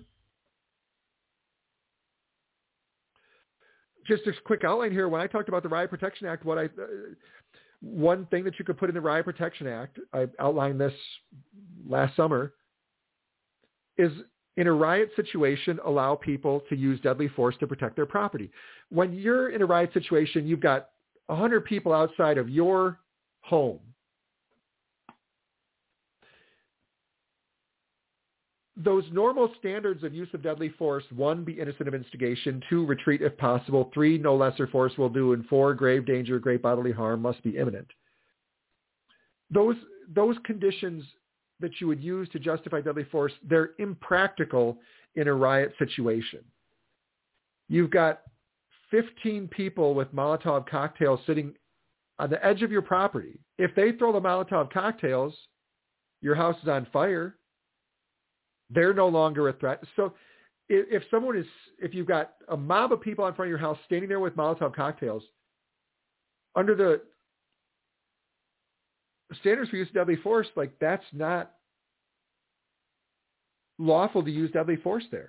Just a quick outline here. When I talked about the Riot Protection Act, what I uh, one thing that you could put in the Riot Protection Act, I outlined this last summer, is in a riot situation, allow people to use deadly force to protect their property. When you're in a riot situation, you've got one hundred people outside of your home. Those normal standards of use of deadly force, one, be innocent of instigation, two, retreat if possible, three, no lesser force will do, and four, grave danger, great bodily harm must be imminent. Those, those conditions that you would use to justify deadly force, they're impractical in a riot situation. You've got fifteen people with Molotov cocktails sitting on the edge of your property. If they throw the Molotov cocktails, your house is on fire. They're no longer a threat. So if, if someone is, if you've got a mob of people in front of your house standing there with Molotov cocktails, under the standards for use of deadly force, like that's not lawful to use deadly force there.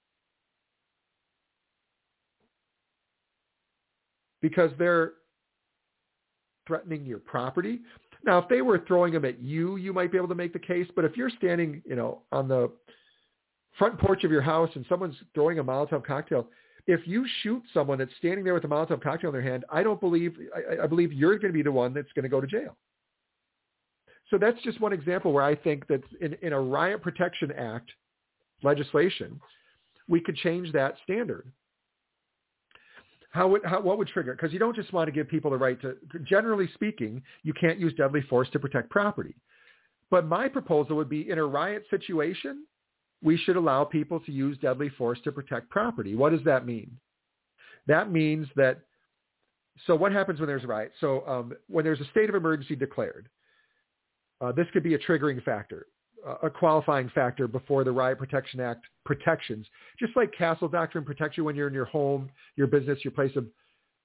Because they're threatening your property. Now, if they were throwing them at you, you might be able to make the case. But if you're standing, you know, on the front porch of your house and someone's throwing a Molotov cocktail, if you shoot someone that's standing there with a Molotov cocktail in their hand, I don't believe, I, I believe you're going to be the one that's going to go to jail. So that's just one example where I think that in, in a Riot Protection Act legislation, we could change that standard. How would, how, what would trigger it? Because you don't just want to give people the right to, generally speaking, you can't use deadly force to protect property. But my proposal would be in a riot situation, we should allow people to use deadly force to protect property. What does that mean? That means that, so what happens when there's a riot? So um, when there's a state of emergency declared, uh, this could be a triggering factor, a qualifying factor before the Riot Protection Act protections. Just like Castle Doctrine protects you when you're in your home, your business, your place of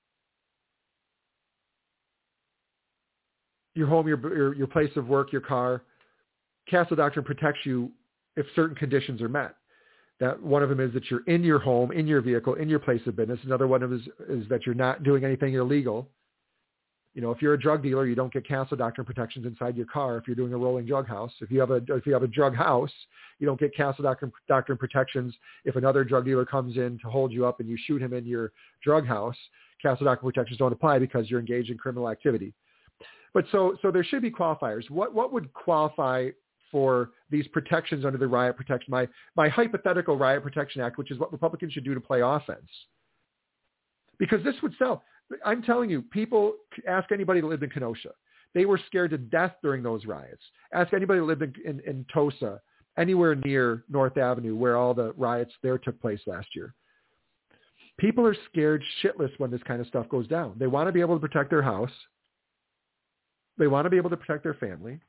your home, your your, your place of work, your car. Castle Doctrine protects you if certain conditions are met. That one of them is that you're in your home, in your vehicle, in your place of business. Another one of them is, is that you're not doing anything illegal. You know, if you're a drug dealer, you don't get Castle Doctrine protections inside your car. If you're doing a rolling drug house, if you have a if you have a drug house, you don't get Castle Doctrine, Doctrine protections. If another drug dealer comes in to hold you up and you shoot him in your drug house, Castle Doctrine protections don't apply because you're engaged in criminal activity. But so so there should be qualifiers. What what would qualify for these protections under the Riot Protection, my my hypothetical Riot Protection Act, which is what Republicans should do to play offense? Because this would sell. I'm telling you, people, ask anybody that lived in Kenosha. They were scared to death during those riots. Ask anybody that lived in, in, in Tosa, anywhere near North Avenue where all the riots there took place last year. People are scared shitless when this kind of stuff goes down. They want to be able to protect their house. They want to be able to protect their family.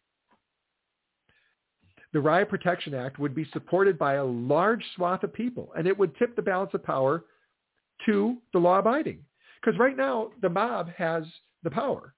The Riot Protection Act would be supported by a large swath of people, and it would tip the balance of power to the law-abiding. Because right now, the mob has the power.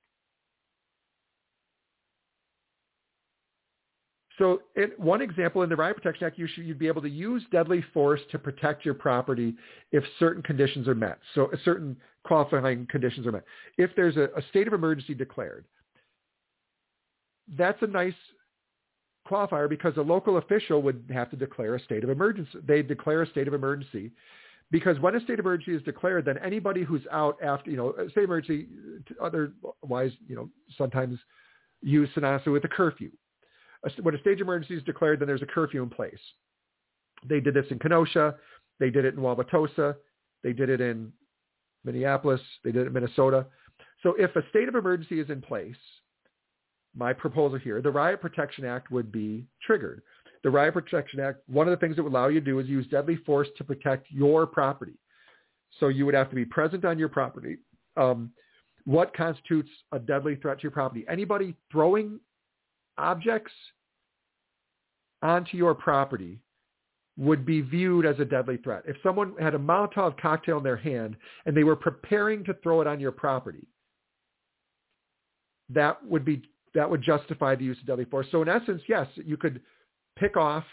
So in one example in the Riot Protection Act, you should, you'd be able to use deadly force to protect your property if certain conditions are met. So certain qualifying conditions are met. If there's a, a state of emergency declared, that's a nice qualifier because a local official would have to declare a state of emergency. They declare a state of emergency. Because when a state of emergency is declared, then anybody who's out after, you know, a state of emergency, otherwise, you know, sometimes used synonymously with a curfew. When a state of emergency is declared, then there's a curfew in place. They did this in Kenosha. They did it in Wauwatosa. They did it in Minneapolis. They did it in Minnesota. So if a state of emergency is in place, my proposal here, the Riot Protection Act would be triggered. The Riot Protection Act, one of the things it would allow you to do is use deadly force to protect your property. So you would have to be present on your property. Um, what constitutes a deadly threat to your property? Anybody throwing objects onto your property would be viewed as a deadly threat. If someone had a Molotov cocktail in their hand and they were preparing to throw it on your property, that would be that would justify the use of deadly force. So in essence, yes, you could pick off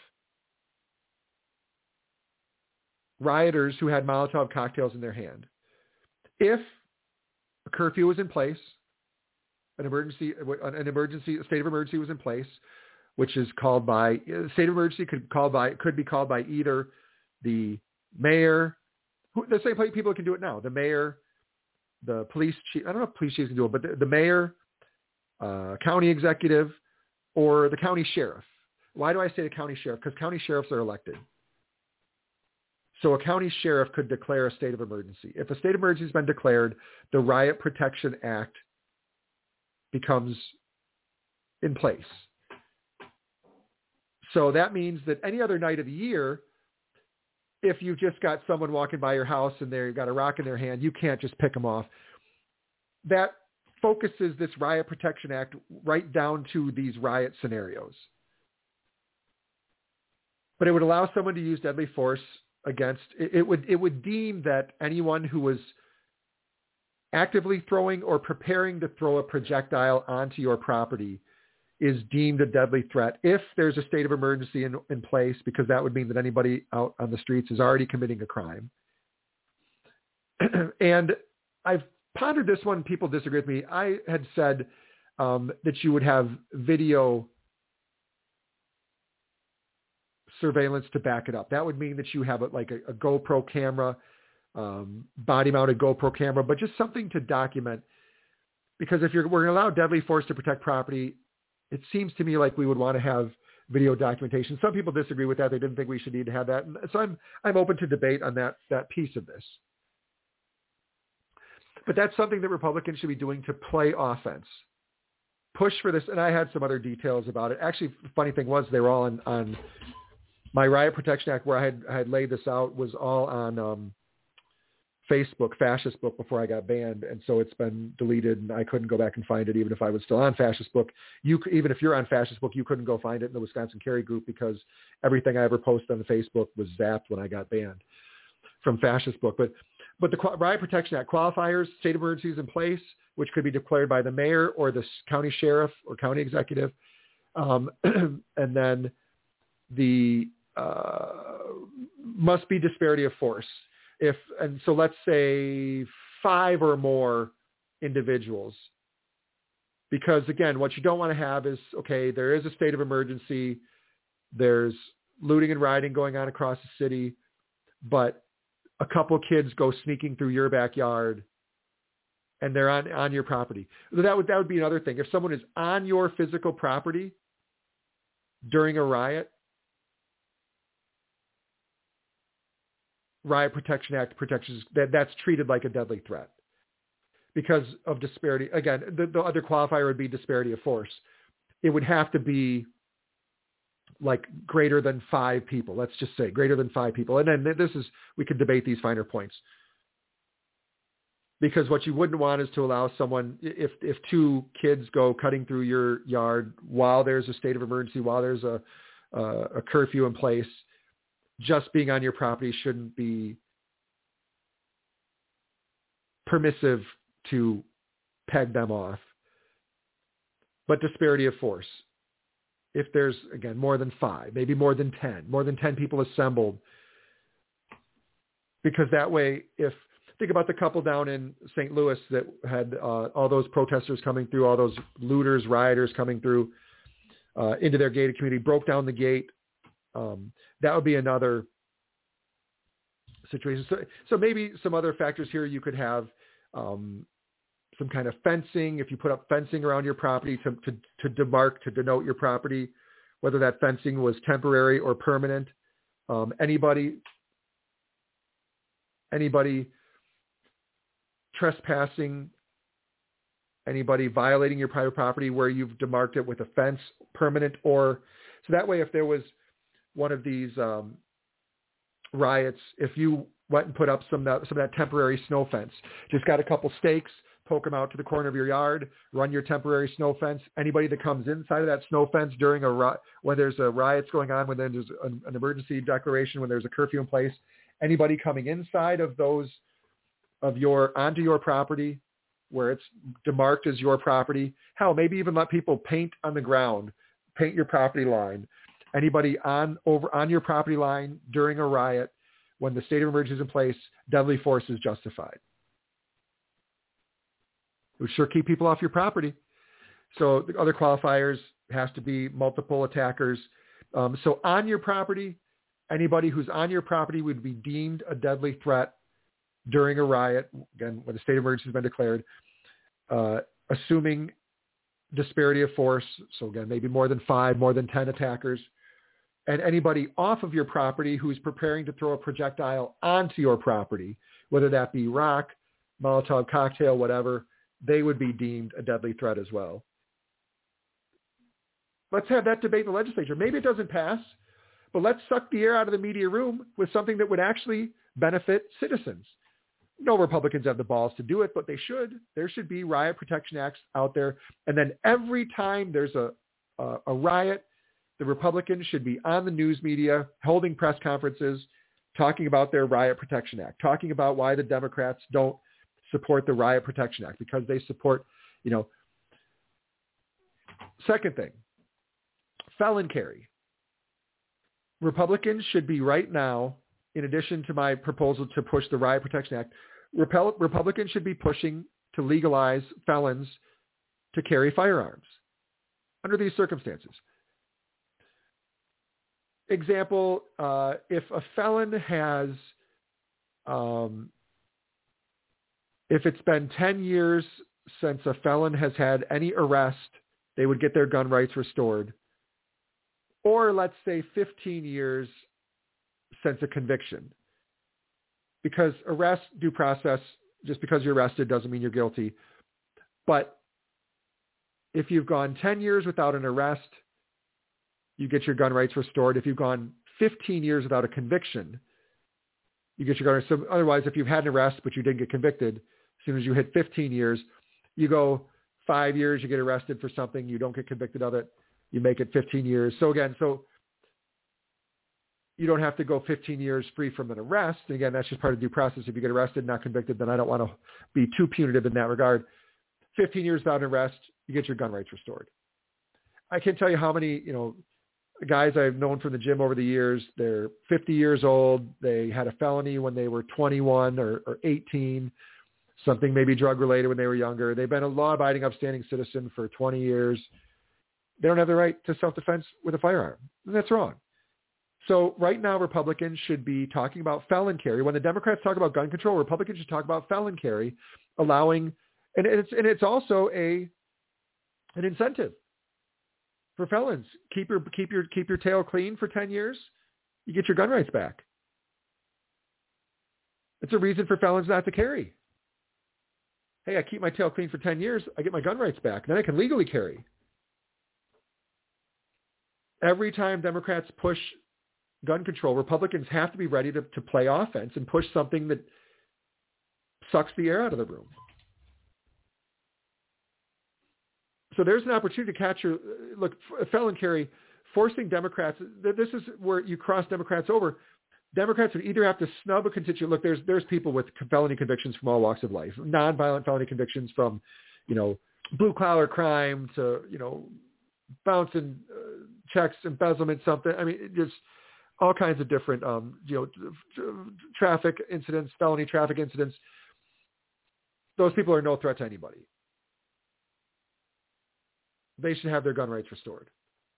rioters who had Molotov cocktails in their hand. If a curfew was in place, an emergency, an emergency, a state of emergency was in place, which is called by, a state of emergency could call by could be called by either the mayor, who, the same people can do it now, the mayor, the police chief, I don't know if police chiefs can do it, but the, the mayor, uh, county executive, or the county sheriff. Why do I say the county sheriff? Because county sheriffs are elected. So a county sheriff could declare a state of emergency. If a state of emergency has been declared, the Riot Protection Act becomes in place. So that means that any other night of the year, if you've just got someone walking by your house and they've got a rock in their hand, you can't just pick them off. That focuses this Riot Protection Act right down to these riot scenarios. But it would allow someone to use deadly force against, it, it would it would deem that anyone who was actively throwing or preparing to throw a projectile onto your property is deemed a deadly threat if there's a state of emergency in, in place, because that would mean that anybody out on the streets is already committing a crime. And I've pondered this one. People disagree with me. I had said um, that you would have video surveillance to back it up. That would mean that you have a, like a, a GoPro camera, um, body-mounted GoPro camera, but just something to document. Because if you're we're going to allow deadly force to protect property, it seems to me like we would want to have video documentation. Some people disagree with that. They didn't think we should need to have that. And so I'm I'm open to debate on that that piece of this. But that's something that Republicans should be doing to play offense. Push for this. And I had some other details about it. Actually, the funny thing was they were all on, on my Riot Protection Act, where I had, I had laid this out, was all on um, Facebook, Fascist Book, before I got banned. And so it's been deleted and I couldn't go back and find it even if I was still on Fascist Book. You, even if you're on Fascist Book, you couldn't go find it in the Wisconsin Carry Group because everything I ever posted on the Facebook was zapped when I got banned from Fascist Book. But but the Riot Protection Act qualifiers, state of emergencies in place, which could be declared by the mayor or the county sheriff or county executive. Um, and then the uh, must be disparity of force. If, and so let's say five or more individuals, because again, what you don't want to have is, okay, there is a state of emergency, there's looting and rioting going on across the city, but a couple kids go sneaking through your backyard and they're on, on your property. That would, that would be another thing. If someone is on your physical property during a riot, Riot Protection Act protections that that's treated like a deadly threat because of disparity. Again, the, the other qualifier would be disparity of force. It would have to be like greater than five people. Let's just say greater than five people. And then this is, we could debate these finer points, because what you wouldn't want is to allow someone, if, if two kids go cutting through your yard while there's a state of emergency, while there's a, a, a curfew in place, just being on your property shouldn't be permissive to peg them off. But disparity of force. If there's, again, more than five, maybe more than ten, more than ten people assembled. Because that way, if, think about the couple down in Saint Louis that had uh, all those protesters coming through, all those looters, rioters coming through uh, into their gated community, broke down the gate. Um, that would be another situation. So, so maybe some other factors here. You could have um, some kind of fencing. If you put up fencing around your property to, to, to demark, to denote your property, whether that fencing was temporary or permanent. Um, anybody, anybody trespassing, anybody violating your private property where you've demarked it with a fence, permanent, or so that way if there was one of these um, riots, if you went and put up some some of that temporary snow fence. Just got a couple stakes, poke them out to the corner of your yard, run your temporary snow fence. Anybody that comes inside of that snow fence during a when there's a riots going on, when there's an, an emergency declaration, when there's a curfew in place, anybody coming inside of those of your onto your property where it's demarked as your property. Hell, maybe even let people paint on the ground, paint your property line. Anybody on over on your property line during a riot, when the state of emergency is in place, deadly force is justified. It would sure keep people off your property. So the other qualifiers has to be multiple attackers. Um, so on your property, anybody who's on your property would be deemed a deadly threat during a riot, again, when the state of emergency has been declared, uh, assuming disparity of force. So again, maybe more than five, more than ten attackers. And anybody off of your property who's preparing to throw a projectile onto your property, whether that be rock, Molotov cocktail, whatever, they would be deemed a deadly threat as well. Let's have that debate in the legislature. Maybe it doesn't pass, but let's suck the air out of the media room with something that would actually benefit citizens. No Republicans have the balls to do it, but they should. There should be riot protection acts out there. And then every time there's a, a, a riot, the Republicans should be on the news media, holding press conferences, talking about their Riot Protection Act, talking about why the Democrats don't support the Riot Protection Act, because they support, you know. Second thing, felon carry. Republicans should be right now, in addition to my proposal to push the Riot Protection Act, Repel- Republicans should be pushing to legalize felons to carry firearms under these circumstances. Example, uh, if a felon has, um, if it's been ten years since a felon has had any arrest, they would get their gun rights restored. Or let's say fifteen years since a conviction. Because arrest, due process, just because you're arrested doesn't mean you're guilty. But if you've gone ten years without an arrest, you get your gun rights restored. If you've gone fifteen years without a conviction, you get your gun rights. So otherwise, if you've had an arrest but you didn't get convicted, as soon as you hit fifteen years, you go five years, you get arrested for something, you don't get convicted of it, you make it fifteen years. So again, so you don't have to go fifteen years free from an arrest. And again, that's just part of due process. If you get arrested, not convicted, then I don't want to be too punitive in that regard. fifteen years without an arrest, you get your gun rights restored. I can't tell you how many, you know, guys I've known from the gym over the years, they're fifty years old. They had a felony when they were twenty-one or, or eighteen, something maybe drug related when they were younger. They've been a law-abiding, upstanding citizen for twenty years. They don't have the right to self-defense with a firearm. And that's wrong. So right now, Republicans should be talking about felon carry. When the Democrats talk about gun control, Republicans should talk about felon carry, allowing, and it's and it's also a an incentive for felons. Keep your keep your keep your tail clean for ten years, you get your gun rights back. It's a reason for felons not to carry. Hey, I keep my tail clean for ten years, I get my gun rights back. Then I can legally carry. Every time Democrats push gun control, Republicans have to be ready to, to play offense and push something that sucks the air out of the room. So there's an opportunity to capture, look, felon carry, forcing Democrats, this is where you cross Democrats over. Democrats would either have to snub a constituent. Look, there's there's people with felony convictions from all walks of life, nonviolent felony convictions from, you know, blue-collar crime to, you know, bouncing uh, checks, embezzlement, something. I mean, just all kinds of different, um, you know, traffic incidents, felony traffic incidents. Those people are no threat to anybody. They should have their gun rights restored.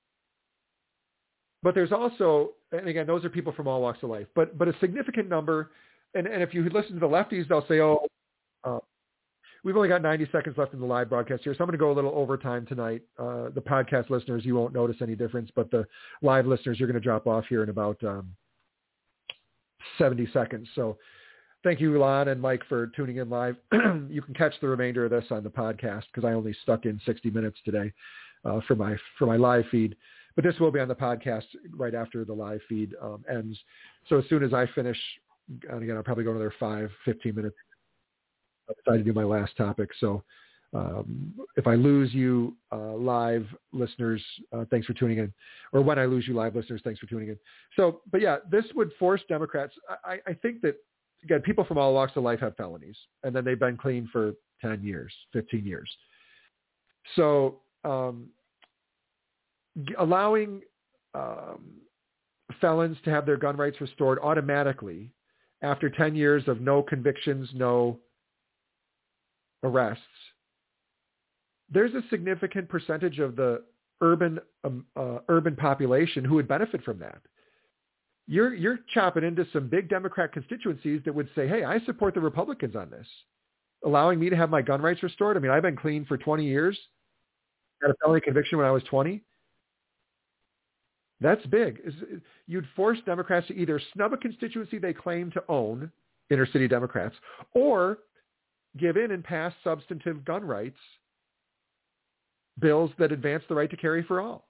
But there's also, and again, those are people from all walks of life, but but a significant number, and, and if you listen to the lefties, they'll say, oh, uh, we've only got ninety seconds left in the live broadcast here, so I'm going to go a little overtime tonight. Uh, the podcast listeners, you won't notice any difference, but the live listeners, you're going to drop off here in about um, seventy seconds. So thank you, Lon and Mike, for tuning in live. You can catch the remainder of this on the podcast because I only stuck in sixty minutes today uh, for my for my live feed. But this will be on the podcast right after the live feed um, ends. So as soon as I finish And again, I'll probably go another five, fifteen minutes. I decided to do my last topic. So um, if I lose you uh, live listeners, uh, thanks for tuning in. Or when I lose you live listeners, thanks for tuning in. So, but yeah, this would force Democrats. I, I think that, again, people from all walks of life have felonies, and then they've been clean for ten years, fifteen years. So um, allowing um, felons to have their gun rights restored automatically after ten years of no convictions, no arrests, there's a significant percentage of the urban um, uh, urban population who would benefit from that. You're you're chopping into some big Democrat constituencies that would say, hey, I support the Republicans on this, allowing me to have my gun rights restored. I mean, I've been clean for twenty years. Had a felony conviction when I was twenty. That's big. You'd force Democrats to either snub a constituency they claim to own, inner city Democrats, or give in and pass substantive gun rights bills that advance the right to carry for all.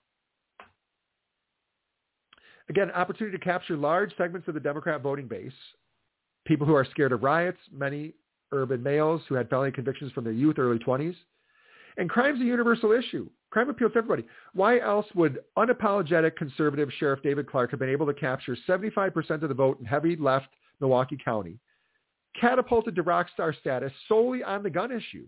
Again, opportunity to capture large segments of the Democrat voting base, people who are scared of riots, many urban males who had felony convictions from their youth, early twenties. And crime's a universal issue. Crime appeals to everybody. Why else would unapologetic conservative Sheriff David Clarke have been able to capture seventy-five percent of the vote in heavy left Milwaukee County, catapulted to rock star status solely on the gun issue?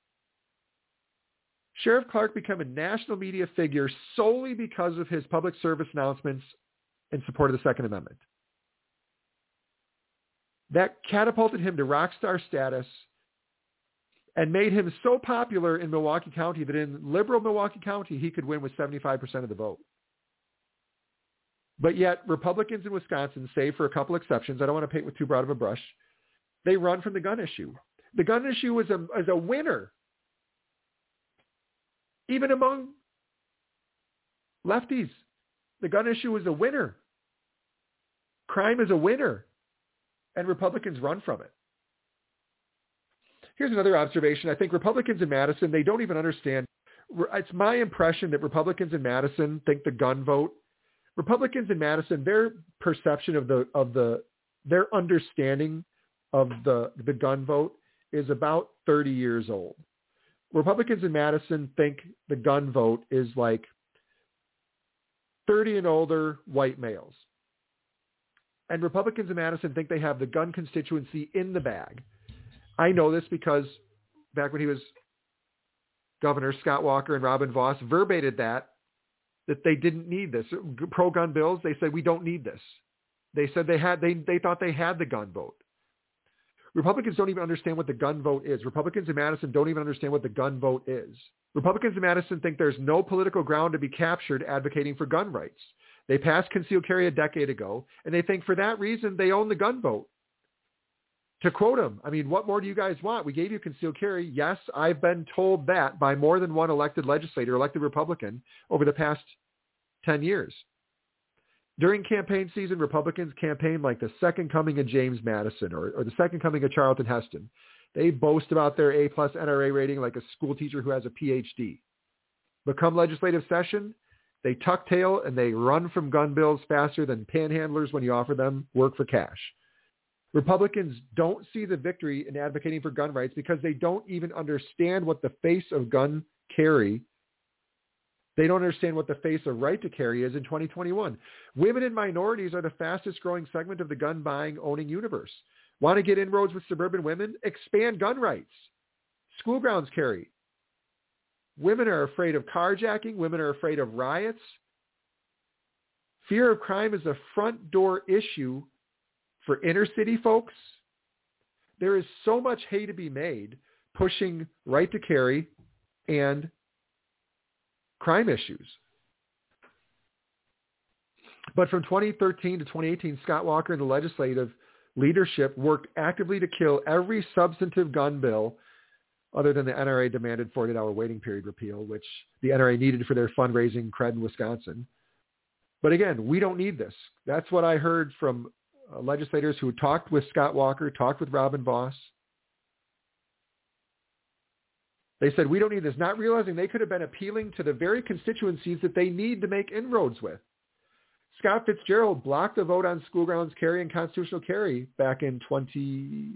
Sheriff Clarke became a national media figure solely because of his public service announcements in support of the Second Amendment. That catapulted him to rock star status and made him so popular in Milwaukee County that in liberal Milwaukee County, he could win with seventy-five percent of the vote. But yet Republicans in Wisconsin, save for a couple exceptions, I don't want to paint with too broad of a brush, they run from the gun issue. The gun issue is a, is a winner, even among lefties. The gun issue is a winner. Crime is a winner, and Republicans run from it. Here's another observation. I think Republicans in Madison, they don't even understand. It's my impression that Republicans in Madison think the gun vote, Republicans in Madison, their perception of the, of the, their understanding of the, the gun vote is about thirty years old. Republicans in Madison think the gun vote is like thirty and older white males. And Republicans in Madison think they have the gun constituency in the bag. I know this because back when he was governor, Scott Walker and Robin Vos verbated that, that they didn't need this. Pro-gun bills, they said, we don't need this. They said they had, they, they thought they had the gun vote. Republicans don't even understand what the gun vote is. Republicans in Madison don't even understand what the gun vote is. Republicans in Madison think there's no political ground to be captured advocating for gun rights. They passed concealed carry a decade ago, and they think for that reason they own the gun vote. To quote him, I mean, what more do you guys want? We gave you concealed carry. Yes, I've been told that by more than one elected legislator, elected Republican, over the past ten years. During campaign season, Republicans campaigned like the second coming of James Madison or, or the second coming of Charlton Heston. They boast about their A-plus N R A rating like a school teacher who has a P H D. But come legislative session, they tuck tail and they run from gun bills faster than panhandlers when you offer them work for cash. Republicans don't see the victory in advocating for gun rights because they don't even understand what the face of gun carry. They don't understand what the face of right to carry is in twenty twenty-one. Women and minorities are the fastest growing segment of the gun buying, owning universe. Want to get inroads with suburban women? Expand gun rights. School grounds carry. Women are afraid of carjacking. Women are afraid of riots. Fear of crime is a front door issue for inner city folks. There is so much hay to be made pushing right to carry and crime issues. But from twenty thirteen to twenty eighteen, Scott Walker and the legislative leadership worked actively to kill every substantive gun bill other than the N R A demanded forty-eight hour waiting period repeal, which the N R A needed for their fundraising cred in Wisconsin. But again, we don't need this. That's what I heard from uh, legislators who talked with Scott Walker, talked with Robin Vos. They said, we don't need this, not realizing they could have been appealing to the very constituencies that they need to make inroads with. Scott Fitzgerald blocked a vote on school grounds carry and constitutional carry back in twenty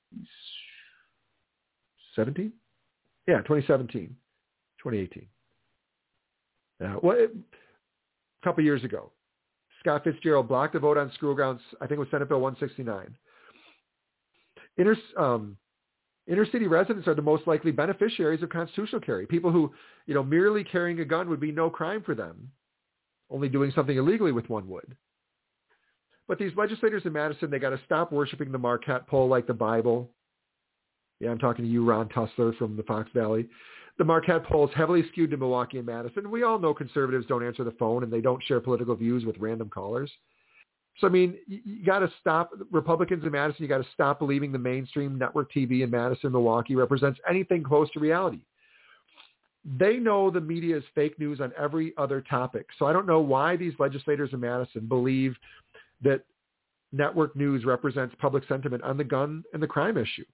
seventeen. Yeah, twenty seventeen, twenty eighteen. Uh, well, it, a couple years ago, Scott Fitzgerald blocked a vote on school grounds. I think it was Senate Bill one sixty-nine. Inter, um, inner city residents are the most likely beneficiaries of constitutional carry. People who, you know, merely carrying a gun would be no crime for them. Only doing something illegally with one would. But these legislators in Madison, they got to stop worshiping the Marquette poll like the Bible. Yeah, I'm talking to you, Ron Tussler from the Fox Valley. The Marquette poll is heavily skewed to Milwaukee and Madison. We all know conservatives don't answer the phone and they don't share political views with random callers. So, I mean, you, you got to stop. Republicans in Madison, you got to stop believing the mainstream network T V in Madison, Milwaukee represents anything close to reality. They know the media is fake news on every other topic. So I don't know why these legislators in Madison believe that network news represents public sentiment on the gun and the crime issue.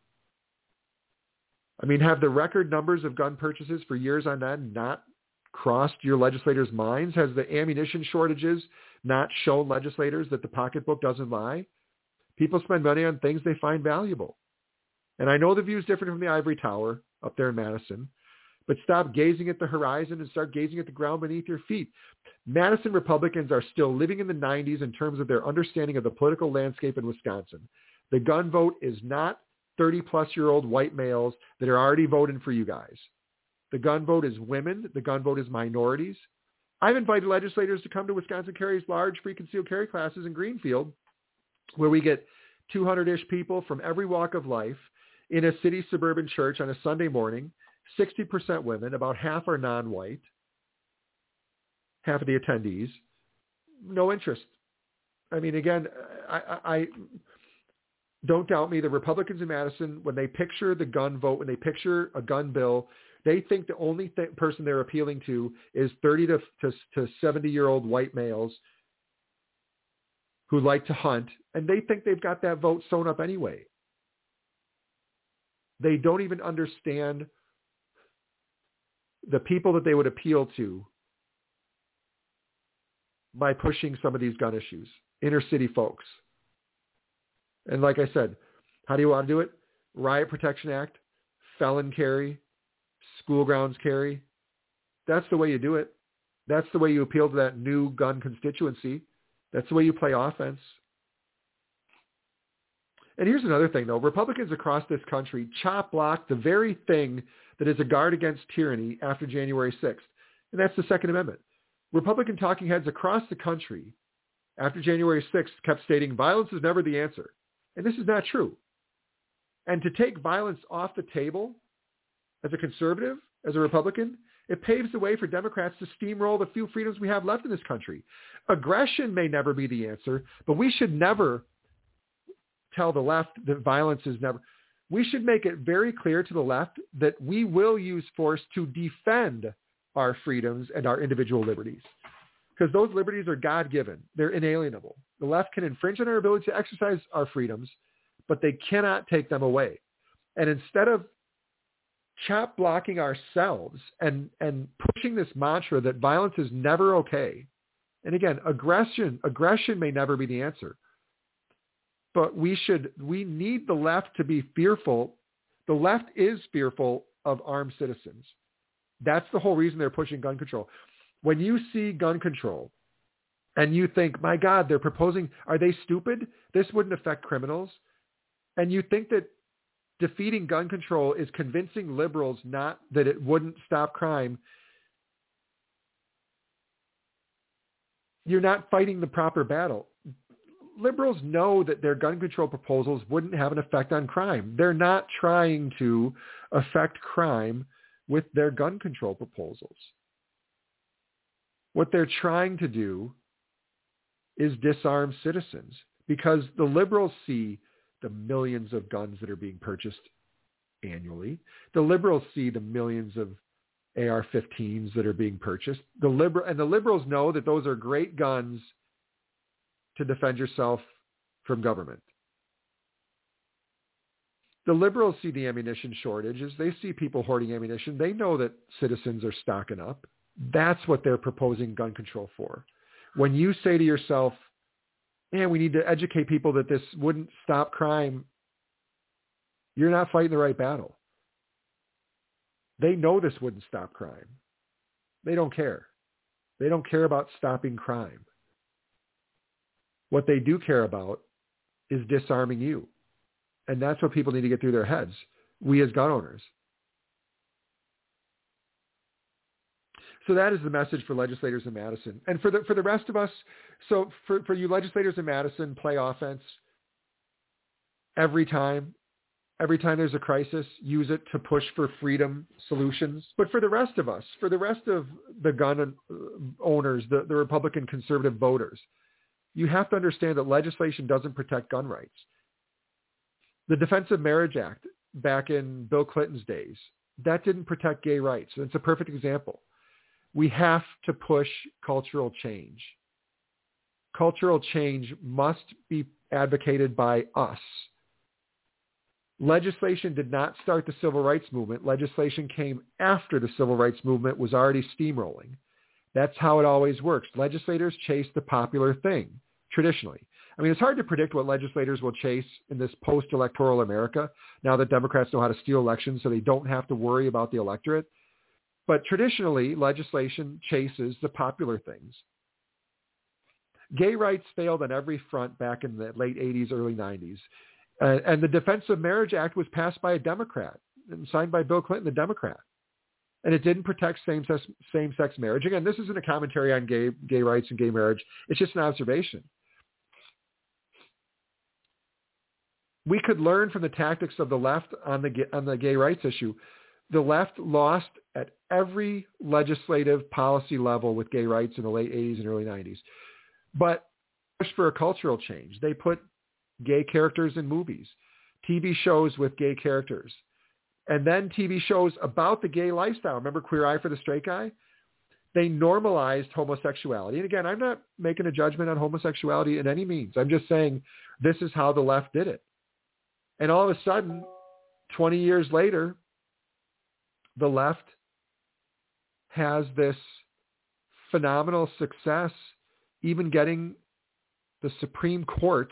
I mean, have the record numbers of gun purchases for years on end not crossed your legislators' minds? Has the ammunition shortages not shown legislators that the pocketbook doesn't lie? People spend money on things they find valuable. And I know the view is different from the ivory tower up there in Madison, but stop gazing at the horizon and start gazing at the ground beneath your feet. Madison Republicans are still living in the nineties in terms of their understanding of the political landscape in Wisconsin. The gun vote is not thirty-plus-year-old white males that are already voting for you guys. The gun vote is women. The gun vote is minorities. I've invited legislators to come to Wisconsin Carry's large free concealed carry classes in Greenfield, where we get two hundred-ish people from every walk of life in a city suburban church on a Sunday morning. sixty percent women, about half are non-white, half of the attendees, no interest. I mean, again, I, I, I don't doubt me, the Republicans in Madison, when they picture the gun vote, when they picture a gun bill, they think the only th- person they're appealing to is thirty to, to, to seventy-year-old white males who like to hunt, and they think they've got that vote sewn up anyway. They don't even understand the people that they would appeal to by pushing some of these gun issues, inner city folks. And like I said, how do you want to do it? Riot Protection Act, felon carry, school grounds carry. That's the way you do it. That's the way you appeal to that new gun constituency. That's the way you play offense. And here's another thing, though. Republicans across this country chop block the very thing that is a guard against tyranny after January sixth, and that's the Second Amendment. Republican talking heads across the country after January sixth kept stating violence is never the answer. And this is not true. And to take violence off the table as a conservative, as a Republican, it paves the way for Democrats to steamroll the few freedoms we have left in this country. Aggression may never be the answer, but we should never tell the left that violence is never. We should make it very clear to the left that we will use force to defend our freedoms and our individual liberties, because those liberties are God-given. They're inalienable. The left can infringe on our ability to exercise our freedoms, but they cannot take them away. And instead of chop blocking ourselves and, and pushing this mantra that violence is never okay, and again, aggression, aggression may never be the answer, but we should, we need the left to be fearful. The left is fearful of armed citizens. That's the whole reason they're pushing gun control. When you see gun control and you think, my God, they're proposing, are they stupid? This wouldn't affect criminals. And you think that defeating gun control is convincing liberals not that it wouldn't stop crime. You're not fighting the proper battle. Liberals know that their gun control proposals wouldn't have an effect on crime. They're not trying to affect crime with their gun control proposals. What they're trying to do is disarm citizens, because the liberals see the millions of guns that are being purchased annually. The liberals see the millions of A R fifteens that are being purchased. The liber- and the liberals know that those are great guns to defend yourself from government. The liberals see the ammunition shortages. They see people hoarding ammunition. They know that citizens are stocking up. That's what they're proposing gun control for. When you say to yourself, man, we need to educate people that this wouldn't stop crime, you're not fighting the right battle. They know this wouldn't stop crime. They don't care. They don't care about stopping crime. What they do care about is disarming you. And that's what people need to get through their heads, we as gun owners. So that is the message for legislators in Madison. And for the for the rest of us, so for, for you legislators in Madison, play offense every time. Every time there's a crisis, use it to push for freedom solutions. But for the rest of us, for the rest of the gun owners, the, the Republican conservative voters, you have to understand that legislation doesn't protect gun rights. The Defense of Marriage Act back in Bill Clinton's days, that didn't protect gay rights. It's a perfect example. We have to push cultural change. Cultural change must be advocated by us. Legislation did not start the civil rights movement. Legislation came after the civil rights movement was already steamrolling. That's how it always works. Legislators chase the popular thing, traditionally. I mean, it's hard to predict what legislators will chase in this post-electoral America, now that Democrats know how to steal elections so they don't have to worry about the electorate. But traditionally, legislation chases the popular things. Gay rights failed on every front back in the late eighties, early nineties. Uh, and the Defense of Marriage Act was passed by a Democrat and signed by Bill Clinton, the Democrat. And it didn't protect same-sex, same-sex marriage. Again, this isn't a commentary on gay, gay rights and gay marriage. It's just an observation. We could learn from the tactics of the left on the, on the gay rights issue. The left lost at every legislative policy level with gay rights in the late eighties and early nineties. But pushed for a cultural change. They put gay characters in movies, T V shows with gay characters, and then T V shows about the gay lifestyle. Remember Queer Eye for the Straight Guy? They normalized homosexuality. And again, I'm not making a judgment on homosexuality in any means. I'm just saying this is how the left did it. And all of a sudden, twenty years later, the left has this phenomenal success, even getting the Supreme Court,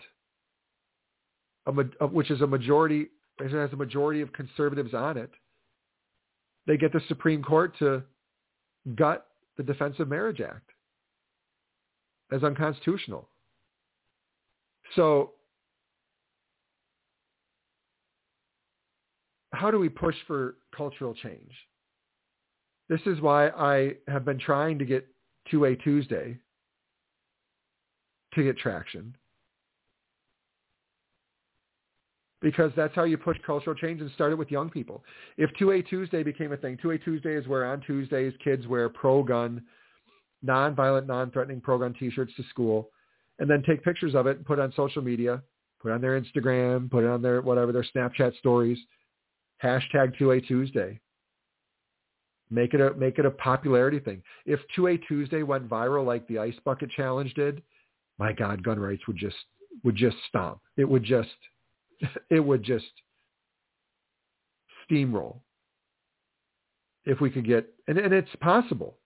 A, which is a majority, it has a majority of conservatives on it. They get the Supreme Court to gut the Defense of Marriage Act as unconstitutional. So how do we push for cultural change? This is why I have been trying to get two A Tuesday to get traction. Because that's how you push cultural change, and start it with young people. If two A Tuesday became a thing, two A Tuesday is where on Tuesdays kids wear pro-gun, non-violent, non-threatening pro-gun T-shirts to school, and then take pictures of it and put it on social media, put it on their Instagram, put it on their whatever, their Snapchat stories, hashtag two A Tuesday. Make it a make it a popularity thing. If two A Tuesday went viral like the Ice Bucket Challenge did, my God, gun rights would just would just stomp. It would just it would just steamroll if we could get, and, and it's possible.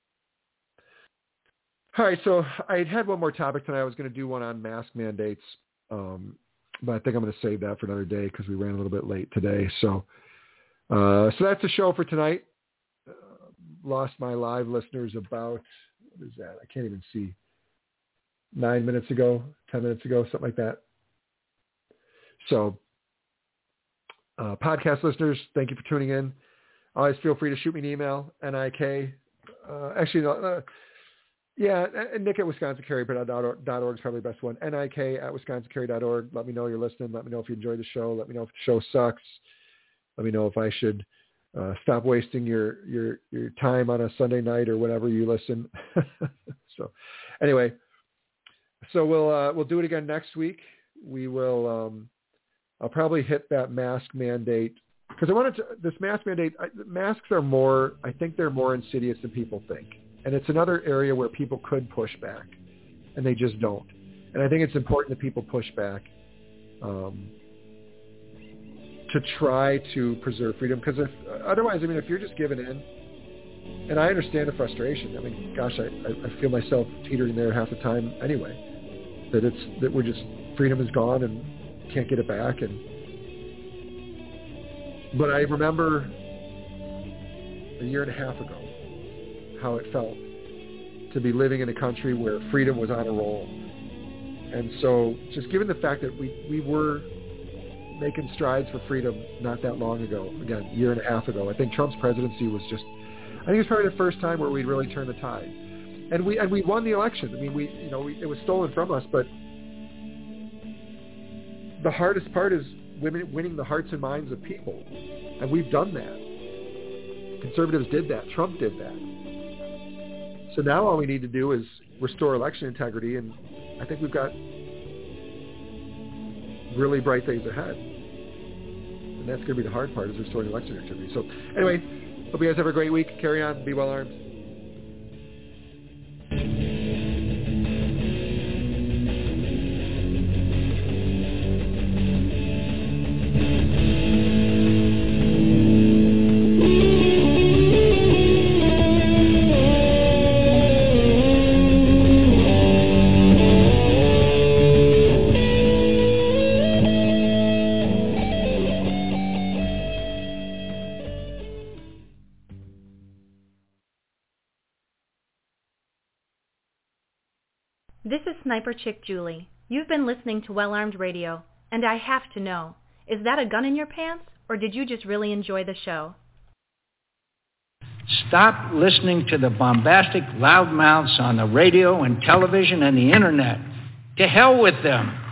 All right, so I had one more topic tonight. I was going to do one on mask mandates, um, but I think I'm going to save that for another day because we ran a little bit late today. So, uh, so that's the show for tonight. Uh, lost my live listeners about, what is that? I can't even see. Nine minutes ago, ten minutes ago, something like that. So, uh, podcast listeners, thank you for tuning in. Always feel free to shoot me an email, N I K. Uh, actually, no, uh, yeah, Nick at Wisconsin Carry dot org is probably the best one. N I K at Wisconsin Carry dot org. Let me know you're listening. Let me know if you enjoy the show. Let me know if the show sucks. Let me know if I should uh, stop wasting your, your, your time on a Sunday night or whenever you listen. So, anyway, so we'll uh, we'll do it again next week. We will. Um, I'll probably hit that mask mandate because I wanted to. This mask mandate. I, masks are more. I think they're more insidious than people think, and it's another area where people could push back, and they just don't. And I think it's important that people push back um, to try to preserve freedom. Because if otherwise, I mean, if you're just giving in, And I understand the frustration. I mean, gosh, I, I feel myself teetering there half the time anyway. That it's that we're just freedom is gone and can't get it back. And but I remember a year and a half ago how it felt to be living in a country where freedom was on a roll. And so just given the fact that we, we were making strides for freedom not that long ago, again, a year and a half ago, I think Trump's presidency was just, I think it was probably the first time where we'd really turned the tide. And we and we won the election. I mean, we you know, we, it was stolen from us, but the hardest part is women winning the hearts and minds of people. And we've done that. Conservatives did that. Trump did that. So now all we need to do is restore election integrity, and I think we've got really bright things ahead. And that's going to be the hard part, is restoring election integrity. So anyway, hope you guys have a great week. Carry on. Be well armed. This is Sniper Chick Julie. You've been listening to Well Armed Radio, and I have to know, is that a gun in your pants, or did you just really enjoy the show? Stop listening to the bombastic loudmouths on the radio and television and the internet. To hell with them.